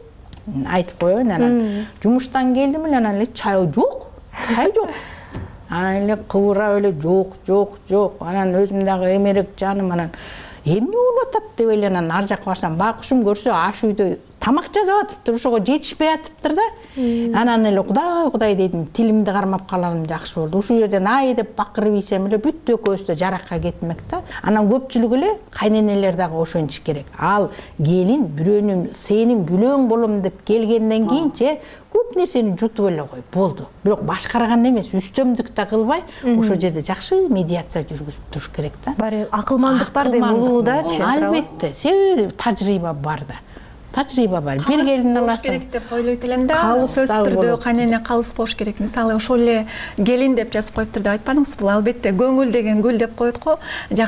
Speaker 23: айтып коеюн. Анан жумуштан келдим эле, анан эле чай жок. Чай жок. Анан эле кыбырап эле жок, жок, жок. Анан өзүм дагы эмерек жаным анан эмне болуп атат деп эле анан ар жакка барсам, байкушум көрсө аш үйдө тамак жасап атыптыр, ошого жетишпей атыптыр да. Анан эле Кудай, Кудай дедим, тилимди кармап каларым жакшы болду. Ушул жерден ай деп бакырып ийсем эле бүт экөөбүз да жаракка кетмек да. Анан көпчүлүк эле кайненелер дагы ошентиш керек. Ал келин бирөөнүн сенин бүлөң болом деп келгенден кийинче көп нерсени жутуп эле кой, болду. Бирок башкарган эмес, үстөмдүк да кылбай, ошол жерде жакшы медиация жүргүзүп туруш керек да.
Speaker 15: Баары акылмандык бар деп улуудачы.
Speaker 23: Албетте, себеби тажрыйба бар да. Тажрыйба бар. Бир келин аласың.
Speaker 3: Керек деп ойлойт элем да. Сөз түрдө кайнене калыс болуш керек. Мисалы ошол эле келин деп жазып коюптур деп айтпадыңызбы? Бул албетте көңүл деген гүл деп коет го.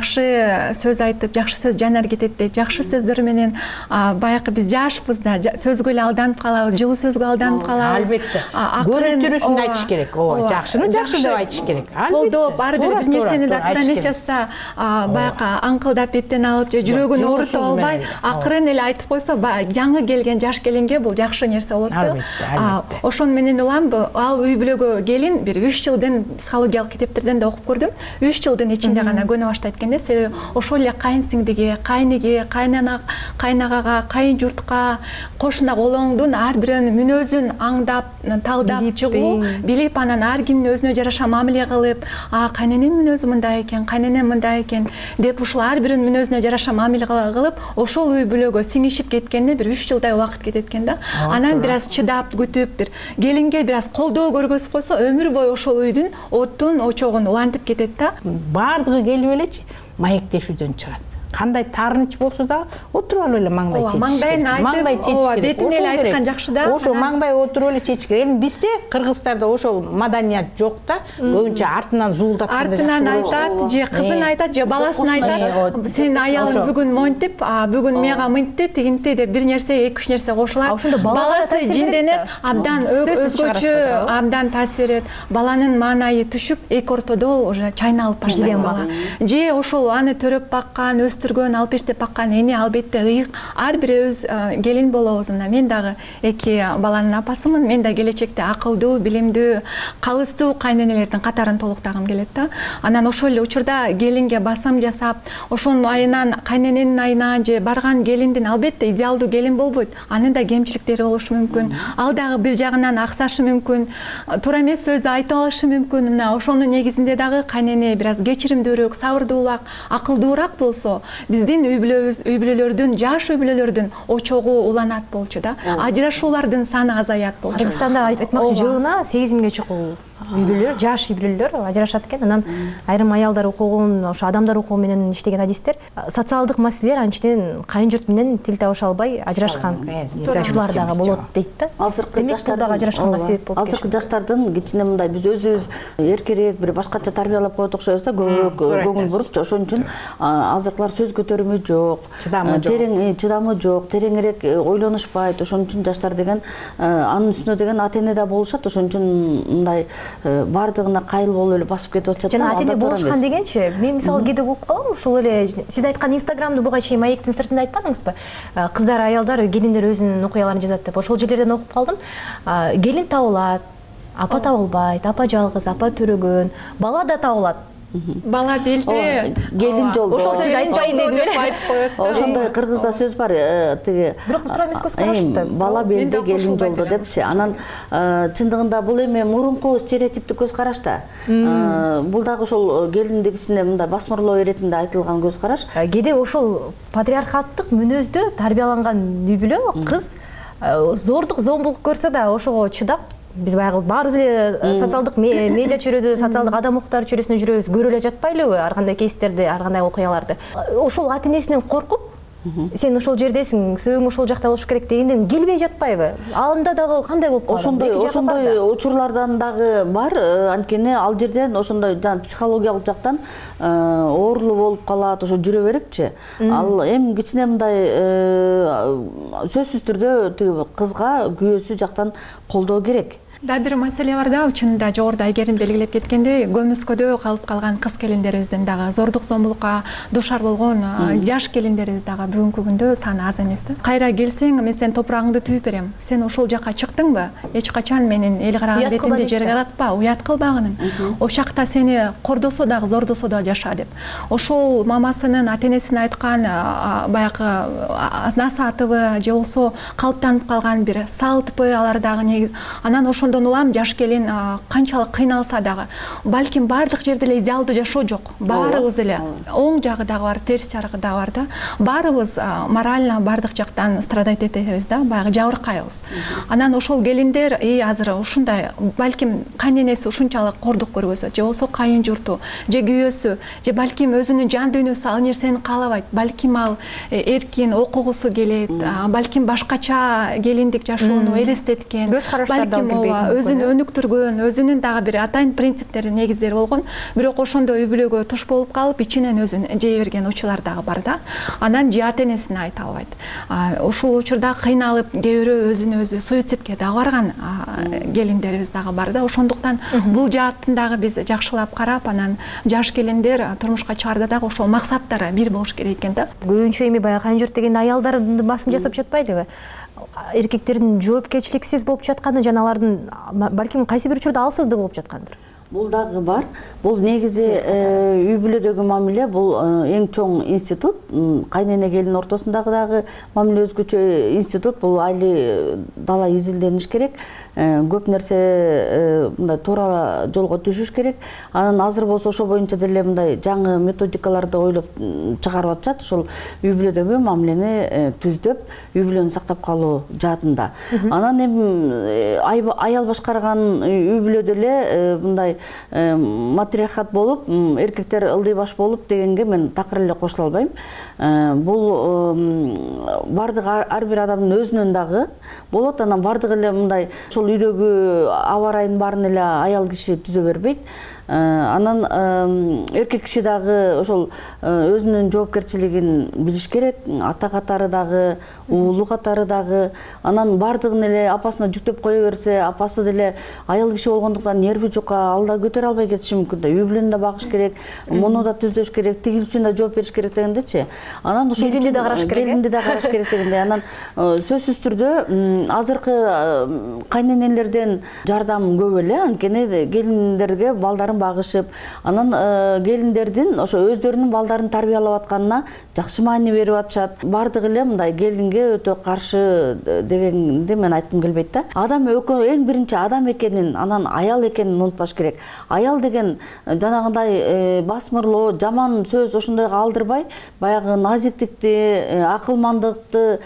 Speaker 3: Жакшы сөз айтып, жакшы сөз жанар кетет дейт. Жакшы сөздөр менен баягы биз жашпыз да, сөзгө эле алданып калабыз, жылуу сөзгө алданып калабыз.
Speaker 23: Албетте. Көрү жүрүсүндө айтыш керек. Ооба, жакшыны жакшы деп айтыш керек.
Speaker 3: Колдоп, ар бир бир нерсени да туура эмес жазса, баягы аңкылдап беттен алып же жүрөгүн оорутуп албай, акырын эле айтып койсо, жаңы келген жаш келинге бул жакшы нерсе болот да. Ошон менен улам ал үй бүлөгө келин бир үч жылдын психологиялык китептерден да окуп көрдүм. үч жылдын ичинде гана көнө баштайт экен да. Себеби ошол эле кайын сиңдиге, кайнеге, кайнана, кайнагага, кайын журтка, кошуна колоңдун ар бирөөнүн мүнөзүн аңдап, талдап чыгуу, билип анан ар кимдин өзүнө жараша мамиле кылып, а кайненем мүнөзү мындай экен, кайненем мындай экен деп ушул ар бирөөнүн мүнөзүнө жараша мамиле кылып, ошол үй бүлөгө сиңишип кеткенде бир үч жылдай убакыт кетет экен да. Анан бир аз чыдап күтүп, бир келинге бир аз колдоо көргөзүп койсо, өмүр бою ошол үйдүн отун, очогун улантып кетет да.
Speaker 23: Баардыгы келип элечи маектешүүдөн чыгат. Кандай таарыныч болсо да отуруп алып эле маңдай чечиш керек. Маңдай чечиш керек.
Speaker 3: Бетин эле айткан жакшы да.
Speaker 23: Ошо маңдай отуруп эле чечиш керек. Эми бизде кыргыздарда ошол маданият жок да. Көбүнчө артынан зуулдатканды жакшы
Speaker 3: артынан айтат, же кызын айтат, же баласын айтат. Сенин аялың бүгүн монтип, бүгүн мага мынтти, тигинти деп бир нерсе, эки үч нерсе кошулат. Баласы жинденет, абдан өзгөчө, абдан таасир берет. Баланын маанайы түшүп, эки ортодо уже чайналып баштайт бала. Же ошол аны төрөп баккан, өстүргөн, алып эштеп баккан эне албетте ыйык. Ар бир өз келин болобуз. Мына мен дагы эки баланын апасымын. Мен да келечекте акылдуу, билимдүү, калыстуу кайненелердин катарын толуктагым келет да. Анан ошол эле учурда келинге басым жасап, ошонун айынан, кайнененин айынан же барган келиндин албетте идеалдуу келин болбойт. Анын да кемчиликтери болушу мүмкүн. Ал дагы бир жагынан аксашы мүмкүн. Туура эмес сөздү айта алышы мүмкүн. Мына ошонун негизинде дагы кайнене бир аз кечиримдүүрөөк, сабырдуулак, акылдуураак болсо, биздин үй бүлөлөрдүн, жаш үй бүлөлөрдүн очогу уланат болчу да. Ажырашуулардын саны азаят болчу.
Speaker 15: Кыргызстанда айтмакчы жылына сегиз миңге чукул үй бүлөлөр, жаш үй бүлөлөр ажырашат экен. Анан айрым аялдар окугун, ошо адамдар окуу менен иштеген адистер, социалдык маселелер анчтен кайын журт менен тил табыша албай ажырашкан учурлар дагы болот дейт да.
Speaker 22: Азыркы жаштар
Speaker 15: ажырашканга себеп болуп.
Speaker 22: Азыркы жаштардын кичине мындай биз өзүбүз эркерээк, бир башкача тарбиялап койдук окшойбуз да, көңүл буруп, ошон үчүн азыркылар сөз көтөрүмү жок, терең чыдамы жок, тереңирээк ойлонушпайт. Ошон үчүн жаштар деген анын үстүнө деген ата эне да болушат. Ошон үчүн мындай бардыгына кайыл болуп эле басып кетип атышат.
Speaker 15: Жана ата эне болушкан дегенчи, мен мисалы кээде угуп калам, ушул эле сиз айткан Инстаграмды буга чейин маектин сыртында айтпадыңызбы? Кыздар, аялдар, келиндер өзүнүн окуяларын жазат деп. Ошол жерлерден окуп калдым. Келин табылат, апа табылбайт, апа жалгыз, апа төрөгөн, бала да табылат.
Speaker 3: Бала белде,
Speaker 22: келин жолдо.
Speaker 15: Ошол сөздү айтпай дедим эле.
Speaker 22: Ошондой кыргызда сөз бар, тиги
Speaker 15: бирок туура эмес көз карашты.
Speaker 22: Бала белде, келин жолдо депчи. Анан чындыгында бул эми мурунку стереотиптик көз караш да. Бул дагы ошол келинди кичине мындай басмырлоо иретинде айтылган көз караш.
Speaker 15: Кээде ошол патриархаттык мүнөздө тарбияланган үй бүлө кыз зордук, зомбулук көрсө да ошого чыдап, биз баягы баарыбыз эле социалдык медиа чөйрөдө, социалдык адам укуктары чөйрөсүндө жүрөбүз, көрө эле жатпайлыбы ар кандай кейстерди, ар кандай окуяларды. Ошол ата энесинен коркуп, сен ошол жердесиң, сөөгүң ошол жакта болуш керек дегенден келбей жатпайбы? Анда дагы кандай болуп калат?
Speaker 22: Ошондой ошондой учурлардан дагы бар. Анткени ал жерден ошондой жана психологиялык жактан оорулуу болуп калат, ошо жүрө берипчи. Ал эми кичине мындай сөзсүз түрдө кызга күйөөсү жактан колдоо керек.
Speaker 3: дагы бир маселе бар да, чынында жогоруда Айгерим белгилеп кеткендей, көмүскөдө калып калган кыз келиндерибиздин дагы зордук зомбулукка дуушар болгон жаш келиндерибиз дагы бүгүнкү күндө саны аз эмес да. Кайра келсең, мен сен топурагыңды түйүп берем. Сен ошол жака чыктыңбы? Эч качан менин эл караган бетимди жерге каратпа, уят кылбагының. Ошол жакта сени кордосо дагы, зордосо да жаша деп. Ошол мамасынын, ата-энесинин айткан баягы насаатыбы же болбосо калыптанып калган бир салтпы алар дагы негиз. Анан ошондон улам жаш келин канчалык кыйналса дагы, балким бардык жерде эле идеалдуу жашоо жок. Баарыбыз эле оң жагы дагы бар, терс жагы дагы бар да. Баарыбыз морально бардык жактан страдать этебиз да, баягы жабыркайбыз. Анан ошол келиндер и азыр ушундай, балким кайненеси ушунчалык кордук көргөзөт, же болбосо кайын журту, же күйөөсү, же балким өзүнүн жан дүйнөсү ал нерсени каалабайт. Балким ал эркин окугусу келет, балким башкача келиндик жашоону элестеткен, балким өзүн өнүктүргөн, өзүнүн дагы бир атайын принциптери, негиздери болгон, бирок ошондой үй бүлөгө туш болуп калып, ичинен өзүн жей берген учурлар дагы бар да. Анан же ата-энесине айта албайт. Ушул учурда кыйналып, кээ бирөө өзүн өзү суицидке дагы барган келиндерибиз дагы бар да. Ошондуктан бул жааттын дагы биз жакшылап карап, анан жаш келиндер турмушка чыгарда дагы ошол максаттары бир болуш керек экен да.
Speaker 15: Көбүнчө эми баягы кайын журт дегенде аялдардын басым жасап жатпайлыбы? Эркектердин жоопкерчиликсиз болуп жатканы жана алардын балким кайсы бир учурда алсыздыгы болуп жаткандыр.
Speaker 22: Бул дагы бар. Бул негизи үй бүлөдөгү мамиле, бул эң чоң институт. Кайнене келин ортосундагы дагы мамиле өзгөчө институт. Бул али дала изилдениш керек. Көп нерсе мындай туура жолго түшүш керек. Анан азыр болсо ошол боюнча деле мындай жаңы методикаларды ойлоп чыгарып атышат. Ошол үй бүлөдөгү мамилени түздөп, үй бүлөнү сактап калуу жаатында. Анан эми аял башкарган үй бүлөдө эле мындай матриархат болуп, эркектер ылдый баш болуп дегенге мен такыр эле кошула албайм. Бул бардык ар бир адамдын өзүнөн дагы болот. Анан бардык эле мындай ошол үйдөгү аба ырайдын баарын эле аял киши түзө бербейт. Анан эркек киши дагы ошол өзүнүн жоопкерчилигин билиш керек. Ата катары дагы, уулу катары дагы. Анан бардыгын эле апасына жүктөп кое берсе, апасы деле аял киши болгондуктан нерви жука, ал да көтөрө албай кетиши мүмкүн да. Үй бүлөнү да багыш керек, муну да түздөш керек, тигил үчүн да жооп бериш керек дегендечи. Анан ошол
Speaker 15: келинди да караш керек.
Speaker 22: Келинди да караш керек дегенде. Анан сөзсүз түрдө азыркы кайненелерден жардам көп эле, анткени келиндерге балдарын багышып, анан келиндердин ошо өздөрүнүн балдарын тарбиялап атканына жакшы маани берип атышат. Бардык эле мындай келинге өтө каршы дегенди мен айткым келбейт да. Адам эң биринчи адам экенин, анан аял экенин унутпаш керек. Аял деген жанагындай басмырлоо, жаман сөз ошондойго алдырбай, баягы назиктикти, акылмандыкты,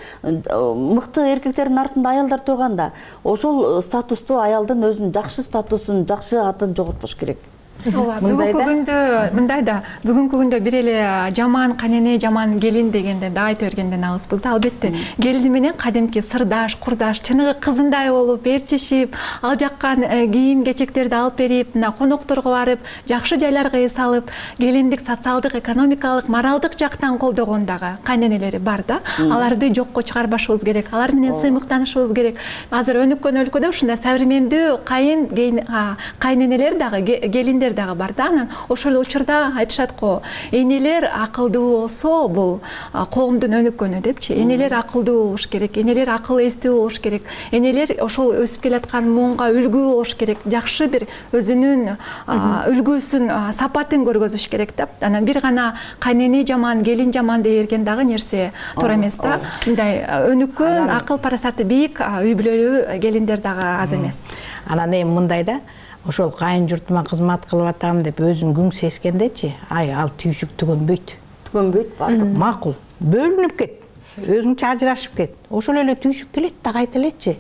Speaker 22: мыкты эркектердин артында аялдар турганда, ошол статусту аялдын өзүнүн жакшы статусун, жакшы атын жоготпош керек.
Speaker 3: Ооба, бүгүнкү күндө мындай да, бүгүнкү күндө бир эле жаман кайнене, жаман келин дегенде да айта бергенден алыспыз да. Албетте, келин менен кадимки сырдаш, курдаш, чыныгы кызындай болуп, ээрчишип, ал жаккан кийим кечектерди алып берип, мына конокторго барып, жакшы жайларга эс алып, келиндик социалдык, экономикалык, моралдык жактан колдогон дагы кайненелери бар да. Аларды жокко чыгарбашыбыз керек. Алар менен сыймыктанышыбыз керек. Азыр өнүккөн өлкөдө ушундай современдүү кайын кайненелер дагы, келиндер дагы бар да. Анан ошол учурда айтышат го, энелер акылдуу болсо бул коомдун өнүккөнү депчи. Энелер акылдуу болуш керек, энелер акыл эстүү болуш керек. Энелер ошол өсүп келаткан муунга үлгү болуш керек. Жакшы бир өзүнүн үлгүсүн, сапатын көргөзүш керек да. Анан бир гана кайнене жаман, келин жаман дей берген дагы нерсе туура эмес да. Мындай өнүккөн, акыл парасаты бийик үй бүлөлүү келиндер дагы аз эмес.
Speaker 23: Анан эми мындай да, ошол кайын журтума кызмат кылып атам деп өзүн күң сескендечи, ай ал түйшүк түгөнбөйт.
Speaker 22: Түгөнбөйт, бардык.
Speaker 23: Макул. Бөлүнүп кет. Өзүңчө ажырашып кет. Ошол эле түйшүк келет да кайта элечи.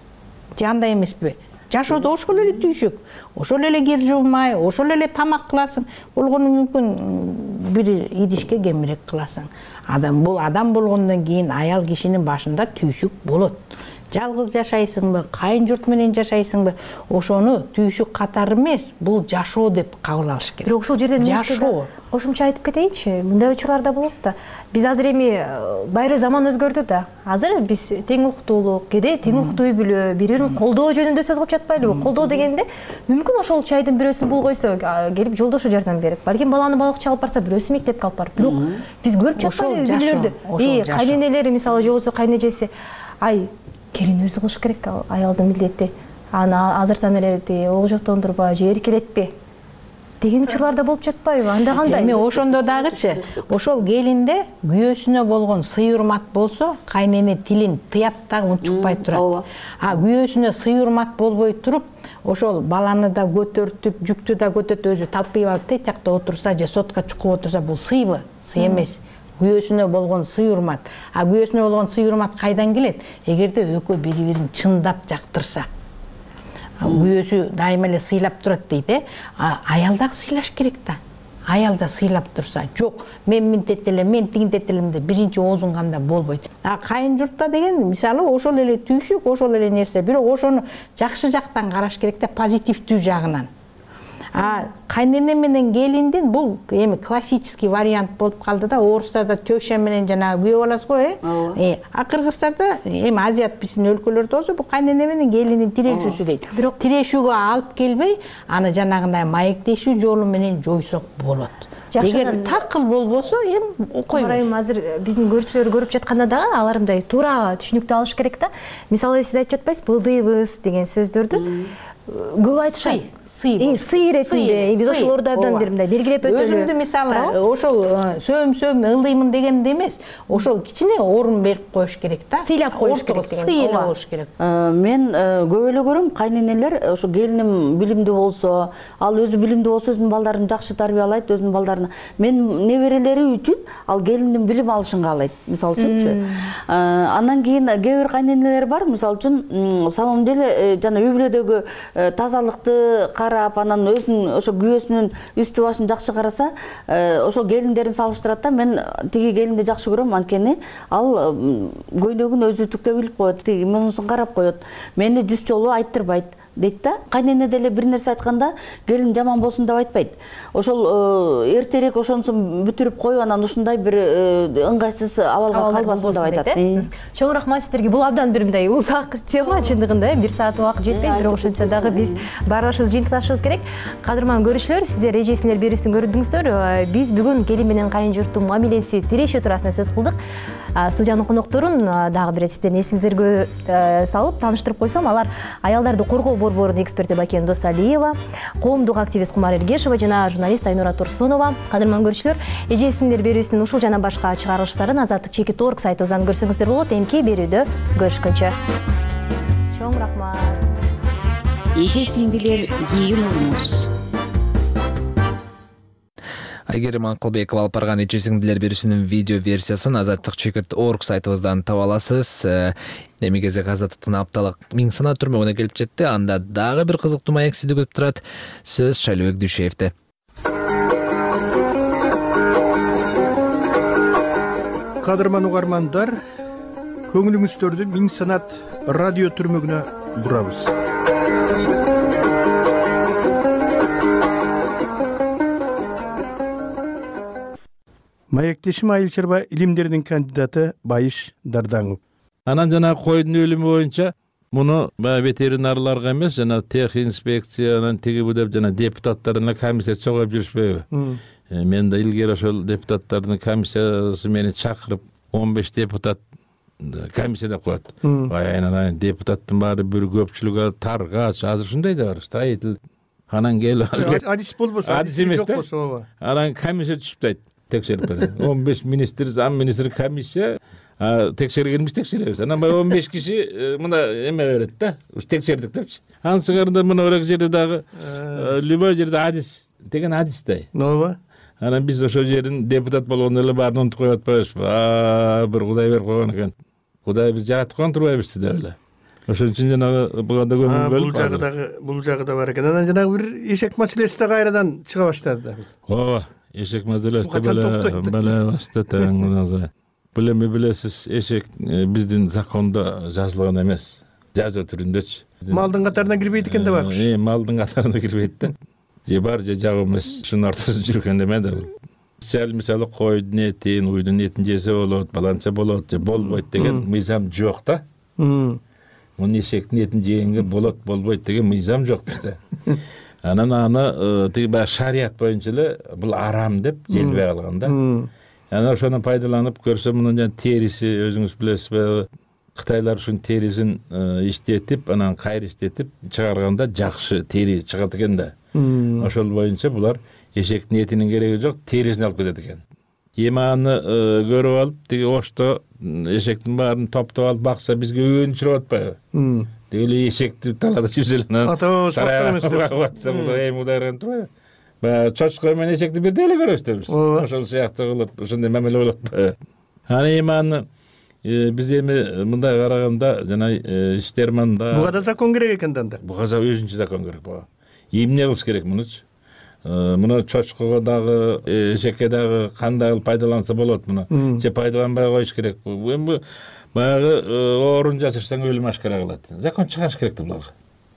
Speaker 23: Же андай эмеспи? Жашоодо ошол эле түйшүк. Ошол эле кир жуумай, ошол эле тамак кыласың. Болгону мүмкүн бир идишке кемирээк кыласың. Адам бул адам болгондон кийин аял кишинин башында түйшүк болот. жалгыз жашайсыңбы, кайын журт менен жашайсыңбы, ошону түйшүк катары эмес, бул жашоо деп кабыл алыш керек.
Speaker 15: Бирок ушул жерден
Speaker 23: жашоо
Speaker 15: кошумча айтып кетейинчи, мындай учурлар да болот да. Биз азыр эми байыры заман өзгөрдү да. Азыр биз тең укуктуулук, кээде тең укуктуу үй бүлө, бири-бирин колдоо жөнүндө сөз кылып жатпайлыбы? Колдоо дегенде мүмкүн ошол чайдын бирөөсүн бул койсо, келип жолдошу жардам берип, балким баланы балыкчы алып барса, бирөөсү мектепке алып барып. Бирок биз көрүп жатпайлыбы үй бүлөлөрдү? И кайненелери мисалы же болбосо кайнэжеси, ай, келин өзү кылыш керек, аялдын милдети. Аны азыртан эле ого жоктондурба, же эркелетпе деген учурлар да болуп жатпайбы? Анда кандай?
Speaker 23: Эми ошондо дагычы, ошол келинде күйөөсүнө болгон сый урмат болсо, кайнене тилин тыят дагы унчукпай турат. А күйөөсүнө сый урмат болбой туруп, ошол баланы да көтөртүп, жүктү да көтөртүп, өзү талпыйып алып тек жакта отурса же сотка чукуп отурса, бул сыйбы? Сый эмес. Күйөөсүнө болгон сый урмат. А күйөөсүнө болгон сый урмат кайдан келет? Эгерде экөө бири-бирин чындап жактырса. Күйөөсү дайыма эле сыйлап турат дейт, э? Аял дагы сыйлаш керек да. Аял да сыйлап турса, жок, мен мынтет элем, мен тигинтет элем деп биринчи оозунганда болбойт. А кайын журтта деген мисалы ошол эле түйшүк, ошол эле нерсе, бирок ошону жакшы жактан караш керек да, позитивдүү жагынан. А кайнене менен келиндин бул эми классический вариант болуп калды да. Орустарда төшө менен жанагы күйөө баласы го, э? А кыргыздарда эми азиат биздин өлкөлөрдө болсо бул кайнене менен келиндин тирешүүсү дейт. Бирок тирешүүгө алып келбей, аны жанагындай маектешүү жолу менен жойсок болот. Эгер такыл болбосо, эми койбойт.
Speaker 15: Карайм, азыр биздин көрүүчүлөр көрүп жатканда дагы алар мындай туура түшүнүктүү алыш керек да. Мисалы сиз айтып жатпайсызбы, ылдыйбыз деген сөздөрдү көп айтышат. Сый сый иретинде биз ошолорду абдан бир мындай белгилеп өтөлү.
Speaker 23: Өзүмдү мисалы ошол сөөм сөөм ылдыймын дегенде эмес, ошол кичине орун берип коюш керек да.
Speaker 15: Сыйлап коюш керек деген.
Speaker 23: Сый эле болуш керек.
Speaker 22: Мен көп эле көрөм, кайненелер ошо келиним билимдүү болсо, ал өзү билимдүү болсо өзүнүн балдарын жакшы тарбиялайт, өзүнүн балдарын. Мен неберелери үчүн ал келиндин билим алышын каалайт, мисалы үчүнчү. Андан кийин кээ бир кайненелер бар, мисалы үчүн самом деле жана үй бүлөдөгү тазалыкты карап, анан өзүнүн ошо күйөөсүнүн үстү башын жакшы караса, ошол келиндерин салыштырат да. Мен тиги келинди жакшы көрөм, анткени ал көйнөгүн өзү үтүктөп илип коет, тиги мунусун карап коет. Мени жүз жолу айттырбайт дейт да. Кайнене деле бир нерсе айтканда келин жаман болсун деп айтпайт. Ошол эртерээк ошонусун бүтүрүп коюп, анан ушундай бир ыңгайсыз абалга калбасын деп айтат.
Speaker 15: Чоң рахмат сиздерге. Бул абдан бир мындай узак тема, чындыгында бир саат убакыт жетпейт, бирок ошентсе дагы биз баарлашыбыз жыйынтыкташыбыз керек. Кадырман көрүүчүлөр, сиздер эжесиңер берүүсүн көрдүңүздөр. Биз бүгүн келин менен кайын журттун мамилеси тирешүү туурасында сөз кылдык. Студиянын конокторун дагы бир сиздердин эсиңиздерге салып тааныштырып койсом, алар аялдарды коргоо борборунун эксперти Бакен Досалиева, коомдук активист Кумар Эргешева жана журналист Айнура Турсунова. Кадырман көрүүчүлөр, эжесиңер берүүсүнүн ушул жана башка чыгарылыштарын азаттык чекит точка орг сайтыбыздан көрсөңүздөр болот. Эмки берүүдө көрүшкөнчө. Чоң рахмат.
Speaker 13: Эжесиңдилер кийин уруңуз.
Speaker 1: Айгерим Акылбекова алып барган эжесиңдилер берүүсүнүн видео версиясын азаттык чекит точка орг сайтыбыздан таба аласыз. Эми кезек азаттыктын апталык миң санаа түрмөгүнө келип жетти. Анда дагы бир кызыктуу маек сизди күтүп турат. Сөз Шайлыбек Дүйшеевде.
Speaker 2: Кадырман угармандар, көңүлүңүздөрдү миң санат радио түрмөгүнө бурабыз. Маектешим Айыл чарба илимдеринин кандидаты Байыш Дардаңов.
Speaker 5: Анан жана койдун өлүмү боюнча муну ветеринарларга эмес, жана тех инспекциянын тиги бу деп жана депутаттарына комиссия чогулуп жүрүшпөйбү. Мен да илгери ошол депутаттардын комиссиясы мени чакырып, он беш депутат комиссия деп коет. Айынан депутаттын баары бир көпчүлүгү таргач, азыр ушундай да бар, строитель. Анан келип
Speaker 2: адис болбосо,
Speaker 5: адис эмес да. Анан комиссия түшүп текшерип он беш министр, зам министр комиссия текшергенбиз текшеребиз. Анан баягы он беш киши мына эме берет да, текшердик депчи. Ансыгарында мына өлөк жерде дагы любой жерде адис деген адистай.
Speaker 2: Ооба.
Speaker 5: Анан биз ошол жердин депутат болгондо эле баарын унутуп коюп атпайбызбы? А бир Кудай берип койгон экен. Кудай биз жаратып койгон турбайбыз деп эле. Ошон үчүн жанагы буга да көңүл бөлүп.
Speaker 2: Бул жагы дагы, бул жагы да бар экен. Анан жанагы бир эшек маселеси да кайрадан чыга баштады.
Speaker 5: Ооба. Эшек маселеси беле беле баштады. Бул эми билесиз, эшек биздин закондо жазылган эмес. Жазуу түрүндөчү.
Speaker 2: Малдын катарына кирбейт экен деп акыш.
Speaker 5: Э, малдын катарына кирбейт да. Же бар, же жак эмес. Ушунун ортосунда жүргөн эме да бул. Сел мисалы койдун этин, уйдун этин жесе болот, баланча болот, же болбойт деген мыйзам жок да. Муну эшектин этин жегенге болот, болбойт деген мыйзам жок бизде. Анан аны тиги баягы шарият боюнча эле бул арам деп желбей калган да. Анан ошону пайдаланып көрсө мунун жана териси өзүңүз билесизби, Кытайлар ушун терисин иштетип, анан кайра иштетип чыгарганда жакшы тери чыгат экен да. Ошол боюнча булар эшектин этинин кереги жок, терисин алып кетет экен. Эми аны көрүп алып, тиги ошто эшектин баарын топтоп алып бакса бизге өөнү чыгып атпайбы? Тиги эле эшекти талаада жүзөлүнөн сарайга батса бул эми ударган турбайбы? Баягы чочко менен эшекти бирдей эле көрөбүз да биз. Ошол сыяктуу кылып, ошондой мамиле болуп атпайбы? Аны эми аны биз эми мындай караганда жана иштерманда
Speaker 2: буга да закон керек экен да.
Speaker 5: Буга өзүнчө закон керек буга. Эмне кылыш керек мунучу? Муну чочкого дагы, эшекке дагы кандай кылып пайдаланса болот муну? Же пайдаланбай коюш керек? Эми баягы оорун жашырсаң өлүм ашкара кылат. Закон чыгарыш керек да буларга.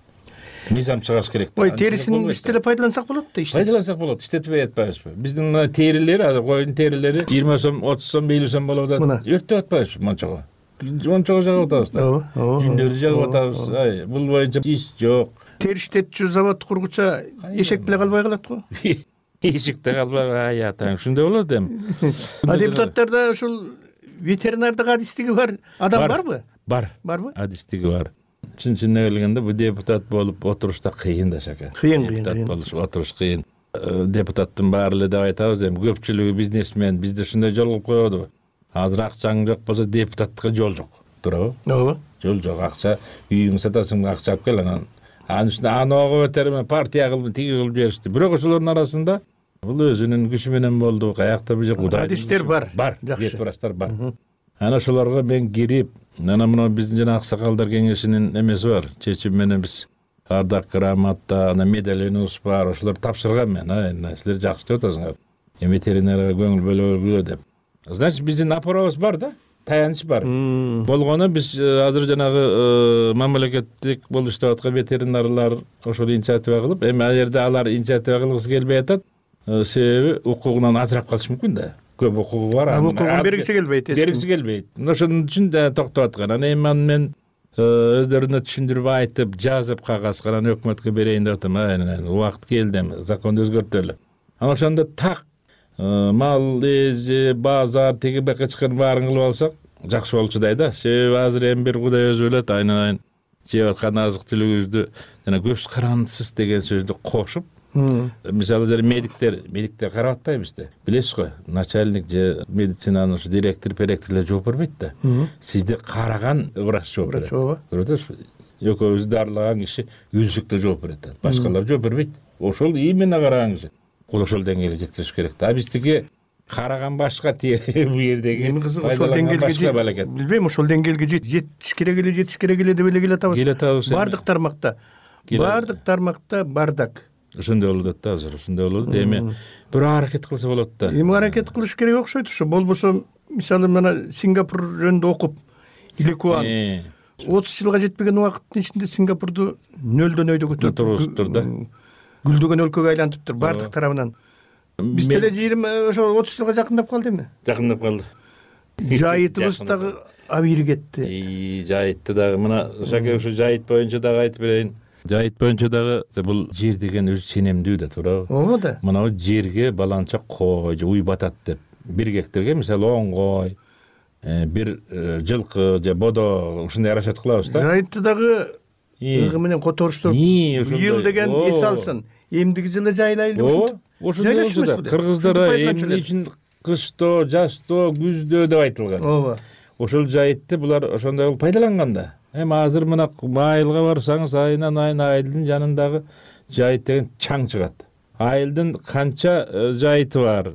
Speaker 5: Мыйзам чыгарыш керек.
Speaker 2: Ой, терисин биз деле пайдалансак болот да, иштеп.
Speaker 5: Пайдалансак болот, иштетпей атпайбызбы? Биздин мына терилери, азыр койдун терилери жыйырма сом, отуз сом, элүү сом болуп атат. Өрттөп атпайбызбы мончого? Мончого жагып атабыз да. Жүндөрү жагып атабыз. Ай, бул боюнча иш жок.
Speaker 2: Тери иштетчү завод кургуча эшек деле калбай калат го.
Speaker 5: Эшекте калбай, ай атаң, ушундай болот эми.
Speaker 2: А депутаттарда ушул ветеринардык адистиги бар адам барбы?
Speaker 5: Бар.
Speaker 2: Барбы?
Speaker 5: Адистиги бар. Чын-чынына келгенде бул депутат болуп отурушта кыйын да шака.
Speaker 2: Кыйын, кыйын.
Speaker 5: Депутат болуш, отуруш кыйын. Депутаттын баары эле деп айтабыз, эми көпчүлүгү бизнесмен, бизде ушундай жол кылып коёбу. Азыр акчаң жок болсо депутаттыкка жол жок. Туурабы?
Speaker 2: Ооба.
Speaker 5: Жол жок, акча үйүңдү сатасың, акча алып кел анан. Анын үстүнө аны өтерме, партия кылып, тиги кылып жиберишти. Бирок ошолордун арасында бул өзүнүн күчү менен болду. Каякта бир Кудай.
Speaker 2: Адистер бар.
Speaker 5: Бар. Депутаттар бар. Ана ошолорго мен кирип, анан мына биздин жана аксакалдар кеңешинин эмеси бар. Чечим менен биз ардак грамота, ана медальонубуз бар. Ошолор тапшырган мен. Ай, силер жакшы деп атасыңар. Эми ветеринарга көңүл бөлө деп. Значит, биздин аппаратыбыз бар да, таяныч бар. Болгону биз азыр жанагы мамлекеттик болуп иштеп аткан ветеринарлар ошол инициатива кылып, эми ал жерде алар инициатива кылгысы келбей атат. Себеби укугунан ажырап калышы мүмкүн да. Көп укугу бар.
Speaker 2: Укугун бергиси келбейт.
Speaker 5: Бергиси келбейт. Ошонун үчүн да токтоп аткан. Анан эми мен өздөрүнө түшүндүрүп айтып, жазып кагазга анан өкмөткө берейин деп атам. Анан убакыт келди, законду өзгөртөлү. Анан ошондо так мал эзи, базар, тиги бакка чыккан баарын кылып алсак, жакшы болчудай да. Себеби азыр эми бир Кудай өзү билет, айнан-айын жеп аткан азык түлүгүбүздү жана көз карандысыз деген сөздү кошуп, мисалы жана медиктер, медиктер карап атпайбы бизде. Билесиз го, начальник же медицинанын ушу директор, перектерлер жооп бербейт да. Сизди караган врач жооп берет. Көрүп атасызбы? Экөөбүздү дарылаган киши үзүктө жооп берет. Башкалар жооп бербейт. Ошол именно караган киши. Кул ошол деңгээлге жеткириш керек да. Биздики караган башка, тери бу жердеги
Speaker 2: ошол деңгээлге билбейм, ошол деңгээлге жетиш керек эле, жетиш керек эле деп эле келатабыз. Бардык тармакта. Бардык тармакта бардак.
Speaker 5: Ошондой болуп атат да азыр, ошондой болуп. Эми бир аракет кылса болот да.
Speaker 2: Эми аракет кылыш керек окшойт ушу. Болбосо, мисалы мына Сингапур жөнүндө окуп, Илекуан отуз жылга жетпеген убакыттын ичинде Сингапурду нөлдөн өйдө көтөрүптүр да. Гүлдөгөн өлкөгө айлантыптыр бардык тарабынан. Биз деле жыйырма ошо отуз жылга жакындап калды эми.
Speaker 5: Жакындап калды.
Speaker 2: Жайытыбыз дагы абийири кетти.
Speaker 5: И жайытты дагы мына шаке ушу жайыт боюнча дагы айтып берейин. Жайыт боюнча дагы бул жер деген өзү ченемдүү да, туурабы?
Speaker 2: Ооба да.
Speaker 5: Мына жерге баланча кой же уй батат деп. Бир гектарга мисалы он кой, бир жылкы же бодо ушундай расчет кылабыз да.
Speaker 2: Жайытты дагы ыгы менен которуштуп, быйыл деген эс алсын. Эмдиги жылы жайлайлы ушинтип.
Speaker 5: Ошондой кыргыздар эмне үчүн кышто, жаздо, күздө деп айтылган.
Speaker 2: Ооба.
Speaker 5: Ошол жайытты булар ошондой кылып пайдаланган да. Эми азыр мына айылга барсаңыз, айынан айын айылдын жанындагы жайыт деген чаң чыгат. Айылдын канча жайыты бар,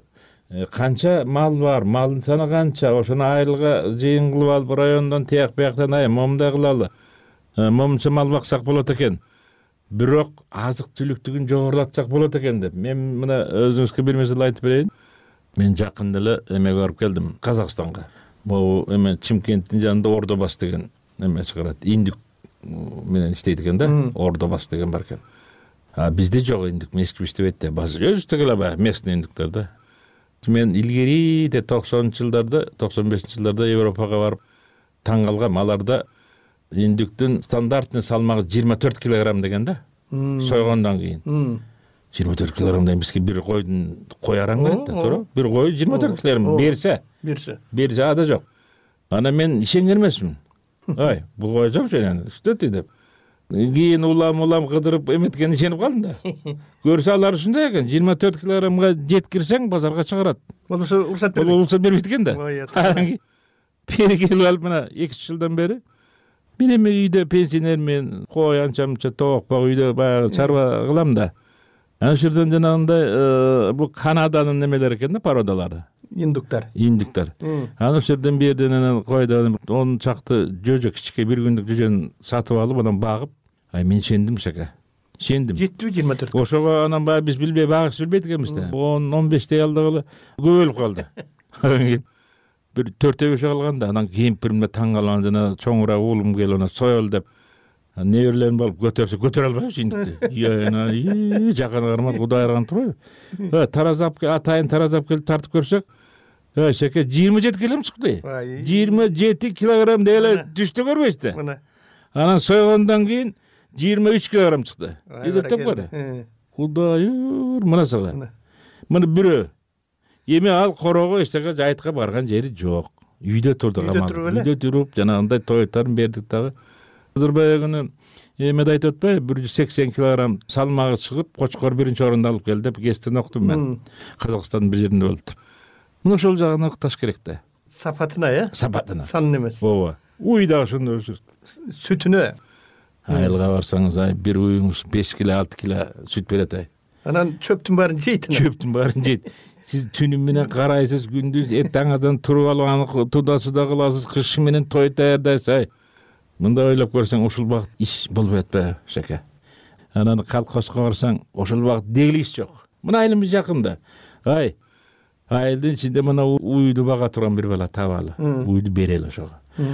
Speaker 5: канча мал бар, малдын саны канча, ошону айылга жыйын кылып алып райондон тияк бияктан ай момундай кылалы. Момунча мал баксак болот экен. Бирок азык түлүктүгүн жогорулатсак болот экен деп. Мен мына өзүңүзгө бир мисал айтып берейин. Мен жакында эле эмеге барып келдим, Казакстанга. могу эме Чимкенттин жанында Ордо бас деген эме чыгарат. Индик менен иштейт экен да. Ордо бас деген бар экен. А бизде жок индик мешки иштебейт да. Базы өзүстө эле баягы местный индиктер да. Мен илгери де токсонунчу жылдарда, токсон бешинчи жылдарда Европага барып таң калгам. Аларда индиктин стандартный салмагы жыйырма төрт килограмм деген да. Сойгондон кийин. жыйырма төрт килограммдан бизге бир койдун кой араңдайт да, туура? Бир кой жыйырма төрт килограмм берсе,
Speaker 2: берсе.
Speaker 5: Берсе ада жок. Ана мен ишенген эмесмин. Ай, бул кой жок жөнөн, үстөт деп. Кийин улам улам кыдырып эметкен ишенип калдым да. Көрсө алар ушундай экен, жыйырма төрт килограммга жеткирсең базарга чыгарат.
Speaker 2: Болбосо уруксат бербейт.
Speaker 5: Бул уруксат бербейт экен да. Бери келип алып мына эки үч жылдан бери мен эми үйдө пенсионермен, кой анча мынча тоокпак үйдө баягы чарба кылам да. Ana ошол жерден жанагындай бул Канаданын немелери экен да, породалары.
Speaker 2: Индуктар.
Speaker 5: Индуктар. Ана ошол жерден берден койдон он чакты жөжө кичике бир күндүк жөжөн сатып алып, анан багып, ай мен ишендим шака. Ишендим.
Speaker 2: Жетти жыйырма төрт.
Speaker 5: Ошого анан баягы биз билбей багыш билбейт экенбиз да. он он бештей алдыгы көбөлүп калды. Бир төртөө бешөө калганда анан кемпиримге таң калган жана чоңураак уулум келип анан соел деп неберлерин алып көтөрсө көтөрө албайбыз индикти. Яна жакына кармай Кудай арган турбайбы? Тараз алып атайын тараз алып келип тартып көрсөк, э шеке жыйырма жети килограмм чыкты. жыйырма жети килограмм деле түштү көрбөйсүз да. Анан сойгондон кийин жыйырма үч килограмм чыкты. Эсептеп көр. Кудайыр, мына сага. Мына бирөө. Эми ал корого эчтеке жайтка барган жери жок. Үйдө турду камал. Үйдө туруп, жанагындай тойтарын бердик дагы. Азыр баягы эмеде айтып атпайбы, бир жүз сексен килограмм салмагы чыгып, Кочкор биринчи орунду алып келди деп кестен октум мен. Казакстандын бир жеринде болуп туруп. Мына ошол жагына ыкташ керек да.
Speaker 2: Сапатына, э?
Speaker 5: Сапатына.
Speaker 2: Санын эмес.
Speaker 5: Ооба. Уй дагы ошондой
Speaker 2: сүтүнө.
Speaker 5: Айылга барсаңыз, ай бир уюңуз беш кило, алты кило сүт берет ай.
Speaker 2: Анан чөптүн баарын жейт.
Speaker 5: Чөптүн баарын жейт. Сиз түнү менен карайсыз, күндүз эртаңадан туруп алып аны туда суда кыласыз, кыш менен той даярдайсыз ай. Мында ойлоп көрсөң, ушул убакыт иш болбой атпайбы, шака. Анан колхозго барсаң, ошол убакыт дегил иш жок. Мына айылымыз жакында. Ай, айылдын ичинде мына уйду бага турган бир бала табалы. Уйду берели ошого.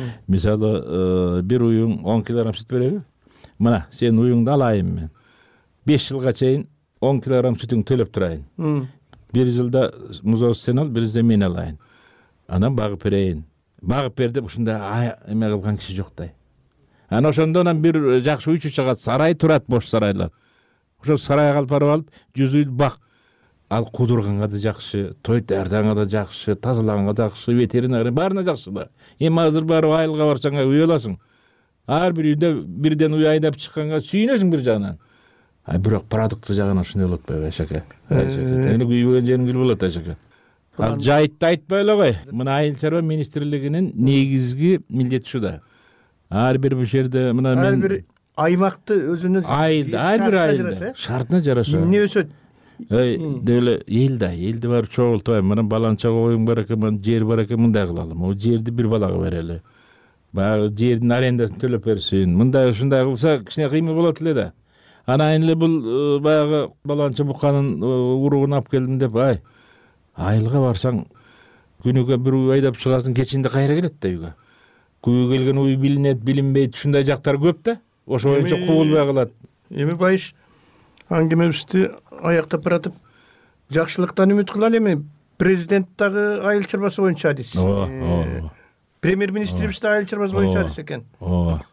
Speaker 5: Мисалы, бир уюң он килограмм сүт береби? Мына, сен уюңду алайын мен. беш жылга чейин он килограмм сүтүң төлөп турайын. Бир жылда музоз сен ал, бир жылда мен алайын. Анан багып берейин. Багып бер деп ушундай эме кылган киши жоктай. Ана ошондон бир жакшы үч чагат сарай турат, бош сарайлар. Ошол сарайга алып барып алып, жүз үйдү бак. Ал кудурганга да жакшы, той даярданга да жакшы, тазалаганга жакшы, ветеринария баарына жакшы да. Эми азыр барып айылга барсаң, үй аласың. Ар бир үйдө бирден үй айдап чыкканга сүйүнөсүң бир жагынан. Ай бирок продукты жагынан ушундай болот атпайбы, шака? Тегине күйбөгөн жериң күл болот шака. Ал жайтты айтпай эле кой. Мына айыл чарба министрлигинин негизги милдети ушуда. Ар бир бул жерде мына мен
Speaker 2: ар бир аймакты өзүнүн
Speaker 5: айылда, ар бир айылда шартына жараша.
Speaker 2: Эмне өсөт?
Speaker 5: Эй, деле элде, элде барып чогултпайм. Мына баланча коюң бар экен, мына жер бар экен, мындай кылалы. Могу жерди бир балага берели. Баягы жердин арендасын төлөп берсин. Мындай ушундай кылса кичине кыймыл болот эле да. Анан эле бул баягы баланча буканын уругун алып келдим деп, ай. Айылга барсаң, күнүгө бир үй айдап чыгасың, кечинде кайра келет да үйгө. Күйгө келген уй билинет, билинбейт, ушундай жактар көп да. Ошо боюнча кубулбай калат.
Speaker 2: Эми байыш аңгемебизди аяктап баратып, жакшылыктан үмүт кылалы эми. Президент дагы айыл чарбасы боюнча адис. Премьер-министрибиз да айыл чарбасы боюнча адис экен.
Speaker 5: Ооба.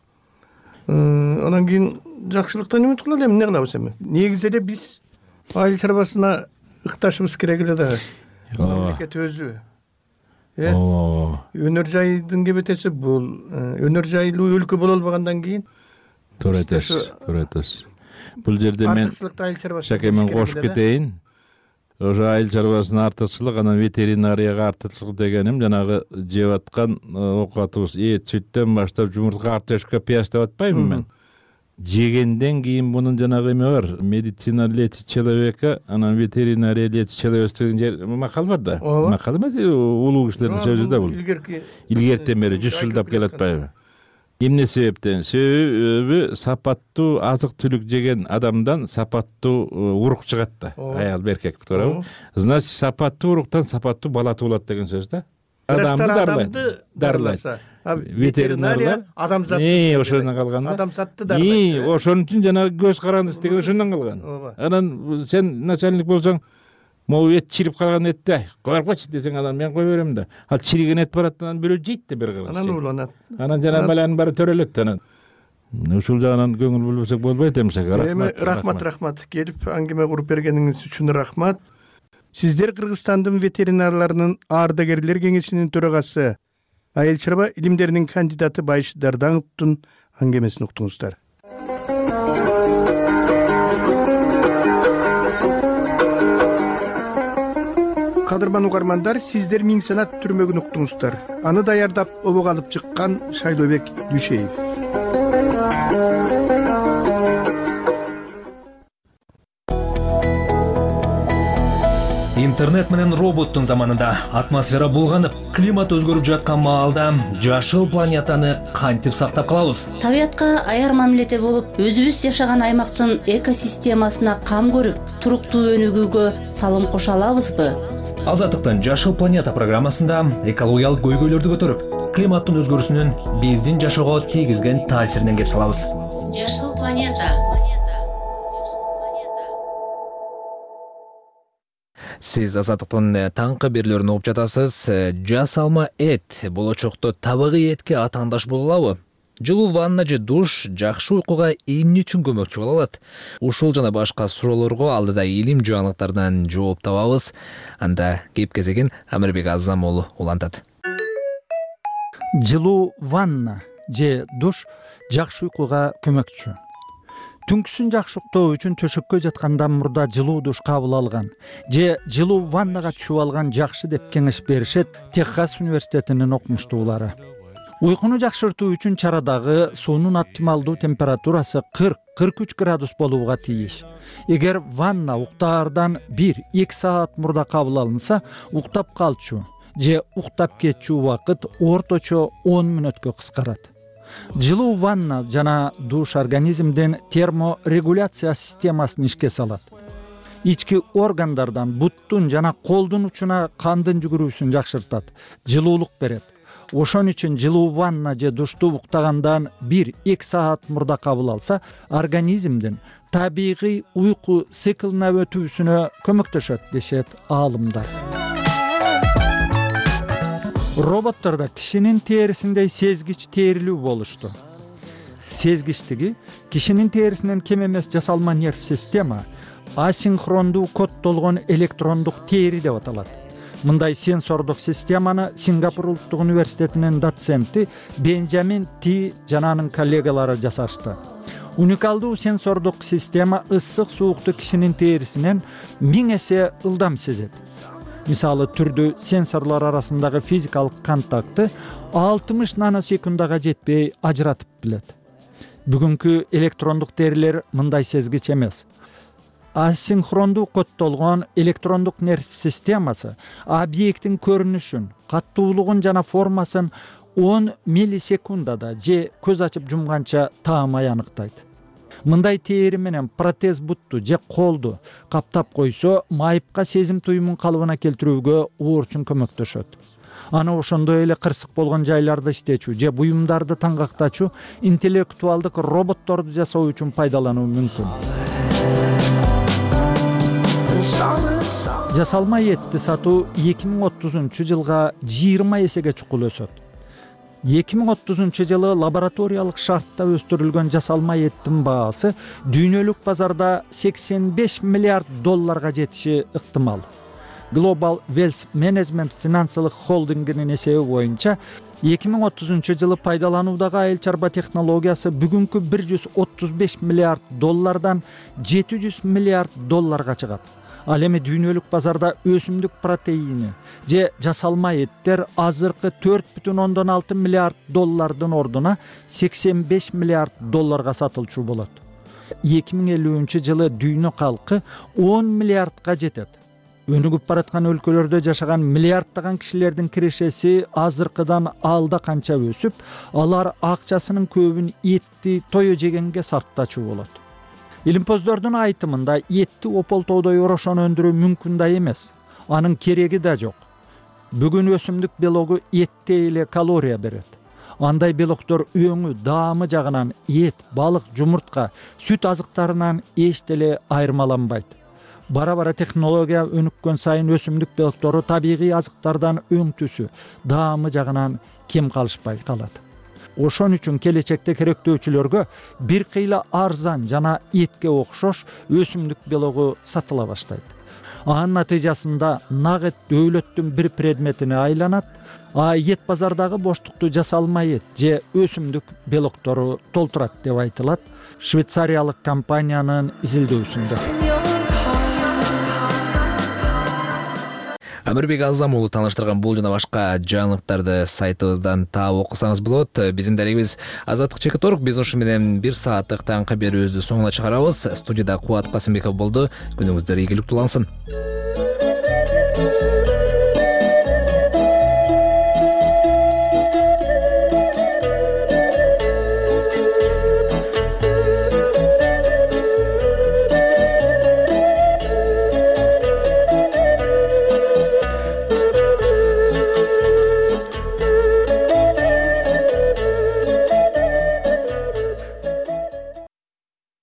Speaker 2: Анан кийин жакшылыктан үмүт кылалы эми, эмне кылабыз эми? Негизи эле биз айыл чарбасына ыкташыбыз керек эле да. Мамлекет өзү. Э? Өнөр жайдын кебетеси бул. Өнөр жайлуу өлкө боло албагандан кийин
Speaker 5: туура айтасыз, туура айтасыз. Бул жерде мен шаке мен кошуп кетейин. Ошо айыл чарбасынын артыкчылык, анан ветеринарияга артыкчылык дегеним жанагы жеп аткан оокатыбыз эт, сүттөн баштап жумуртка, картошка, пияз деп атпаймынбы мен. Жегенден кийин мунун жанагы эме бар, медицина лечит человека, анан ветеринария лечит человека деген жер макал бар да. Макал эмес, улуу кишилердин сөзү да бул. Илгертен бери жүз жылдап келе атпайбы? Эмне себептен? Себеби сапаттуу азык-түлүк жеген адамдан сапаттуу урук чыгат да. Аял эркек туурабы? Значит, сапаттуу уруктан сапаттуу бала туулат деген сөз да. адамды дарылайт дарылайт ветеринарлар
Speaker 2: адамзатты
Speaker 5: ошондон калган да
Speaker 2: адамзатты дарылайт
Speaker 5: ошон үчүн жанагы көз карандысы деген ошондон калган. Анан сен начальник болсоң, могу эт чирип калган этти коюп койчу десең, анан мен кое берем да. Ал чириген эт барат, анан бирөө жейт да бир кыргыз.
Speaker 2: Анан ууланат.
Speaker 5: Анан жана баланын баары төрөлөт анан. Ушул жагынан көңүл бөлбөсөк болбойт эмсек.
Speaker 2: Эми рахмат, рахмат. Келип аңгеме куруп бергениңиз үчүн рахмат. Сиздер Кыргызстандын ветеринарларынын ардагерлер кеңешинин төрагасы, айыл чарба илимдеринин кандидаты Байыш Дардановдун аңгемесин уктуңуздар. Кадырман угармандар, сиздер Миң санат түрмөгүн уктуңуздар. Аны даярдап обого алып чыккан Шайлообек Дүйшеев.
Speaker 1: Интернет менен роботтун заманында атмосфера булганып, климат өзгөрүп жаткан маалда жашыл планетаны кантип сактап калабыз?
Speaker 6: Табиятка аяр мамиледе болуп, өзүбүз жашаган аймактын экосистемасына кам көрүп, туруктуу өнүгүүгө салым кошо алабызбы?
Speaker 1: Азаттыктын Жашыл планета программасында экологиялык көйгөйлөрдү көтөрүп, климаттын өзгөрүүсүнүн биздин жашоого тийгизген таасиринен кеп салабыз.
Speaker 6: Жашыл планета.
Speaker 1: Сиз Азаттыктын таңкы берүүлөрүн угуп жатасыз. Жасалма эт болочокто табигый этке атаандаш боло алабы? Жылуу ванна же душ жакшы уйкуга эмне үчүн көмөкчү боло алат? Ушул жана башка суроолорго алдыда илим жаңылыктарынан жооп табабыз. Анда кеп кезегин Амирбек Азам уулу улантат.
Speaker 7: Жылуу ванна же душ жакшы уйкуга көмөкчү. Түнкүсүн жакшы уктоо үчүн төшөккө жаткандан мурда жылуу душ кабыл алган же жылуу ваннага түшүп алган жакшы деп кеңеш беришет Техас университетинин окумуштуулары. Уйкуну жакшыртуу үчүн чарадагы суунун оптималдуу температурасы кырк кырк үч градус болууга тийиш. Эгер ванна уктаардан бир-эки саат мурда кабыл алынса, уктап калчу же уктап кетчү убакыт орточо он мүнөткө кыскарат. Жылуу ванна жана душ организмдин терморегуляция системасын ишке салат. Ички органдардан буттун жана колдун учуна кандын жүгүрүүсүн жакшыртат, жылуулук берет. Ошон үчүн жылуу ванна же душту уктагандан бир-эки саат мурда кабыл алса, организмдин табигый уйку циклына өтүүсүнө көмөктөшөт дешет аалымдар. Роботтордо кишинин терисиндей сезгич терилүү болушту. Сезгичтиги кишинин терисинен кем эмес жасалма нерв система асинхрондуу коддолгон электрондук тери деп аталат. Мындай сенсордук системаны Сингапур улуттук университетинин доценти Бенджамин Ти жана анын коллегалары жасашты. Уникалдуу сенсордук система ысык суукту кишинин терисинен миң эсе ылдам сезет. Мисалы түрдүү сенсорлор арасындагы физикалык контактты алтымыш наносекундага жетпей ажыратып билет. Бүгүнкү электрондук терилер мындай сезгич эмес. Асинхрондуу коддолгон электрондук нерв системасы объекттин көрүнүшүн, каттуулугун жана формасын он миллисекундада же көз ачып жумганча таамай аныктайт. Мындай тери менен протез бутту же колду каптап койсо, майыпка сезим туюмун калыбына келтирүүгө уурчун көмөктөшөт. Аны ошондой эле кырсык болгон жайларды иштечү же буюмдарды таңгактачу интеллектуалдык роботторду жасоо үчүн пайдалануу мүмкүн. Жасалма этти сатуу эки миң отузунчу жылга жыйырма эсеге чукул өсөт. эки миң отузунчу жылы лабораториялык шартта өстүрүлгөн жасалма эттин баасы дүйнөлүк базарда сексен беш миллиард долларга жетиши ыктымал. Global Wealth Management финансылык холдингинин эсеби боюнча эки миң отузунчу жылы пайдалануудагы айыл чарба технологиясы бүгүнкү бир жүз отуз беш миллиард доллардан жети жүз миллиард долларга чыгат. Ал эми дүйнөлүк базарда өсүмдүк протеини же жасалма эттер азыркы төрт бүтүн ондон алты миллиард доллардын ордуна сексен беш миллиард долларга сатылчу болот. эки миң элүүнчү жылы дүйнө калкы он миллиардга жетет. Өнүгүп бараткан өлкөлөрдө жашаган миллиарддаган кишилердин кирешеси азыркыдан алда канча өсүп, алар акчасынын көбүн этти тое жегенге сарптачу болот. Илимпоздордун айтымында этти ополтоодой орошон өндүрүү мүмкүн да эмес. Анын кереги да жок. бүгүн өсүмдүк белогу эттей эле калория берет. Андай белоктор өңү, даамы жагынан эт, балык, жумуртка, сүт азыктарынан эч деле айырмаланбайт. Бара-бара технология өнүккөн сайын өсүмдүк белоктору табигый азыктардан өң түсү, даамы жагынан кем калышпай калат. Ошон үчүн келечекте керектөөчүлөргө бир кыйла арзан жана этке окшош өсүмдүк белогу сатыла баштайт. Анын натыйжасында нак эт дөөлөттүн бир предметине айланат, а эт базардагы боштукту жасалма эт же өсүмдүк белоктору толтурат деп айтылат швейцариялык компаниянын изилдөөсүндө.
Speaker 1: Амирбек Азам уулу тааныштырган бул жана башка жаңылыктарды сайтыбыздан таап окусаңыз болот. Биздин дарегибиз Азаттык Чекиторг. Биз ушу менен бир сааттык таңкы берүүбүздү соңуна чыгарабыз. Студияда Кубат Касымбеков болду. Күнүңүздөр ийгиликтүү улансын.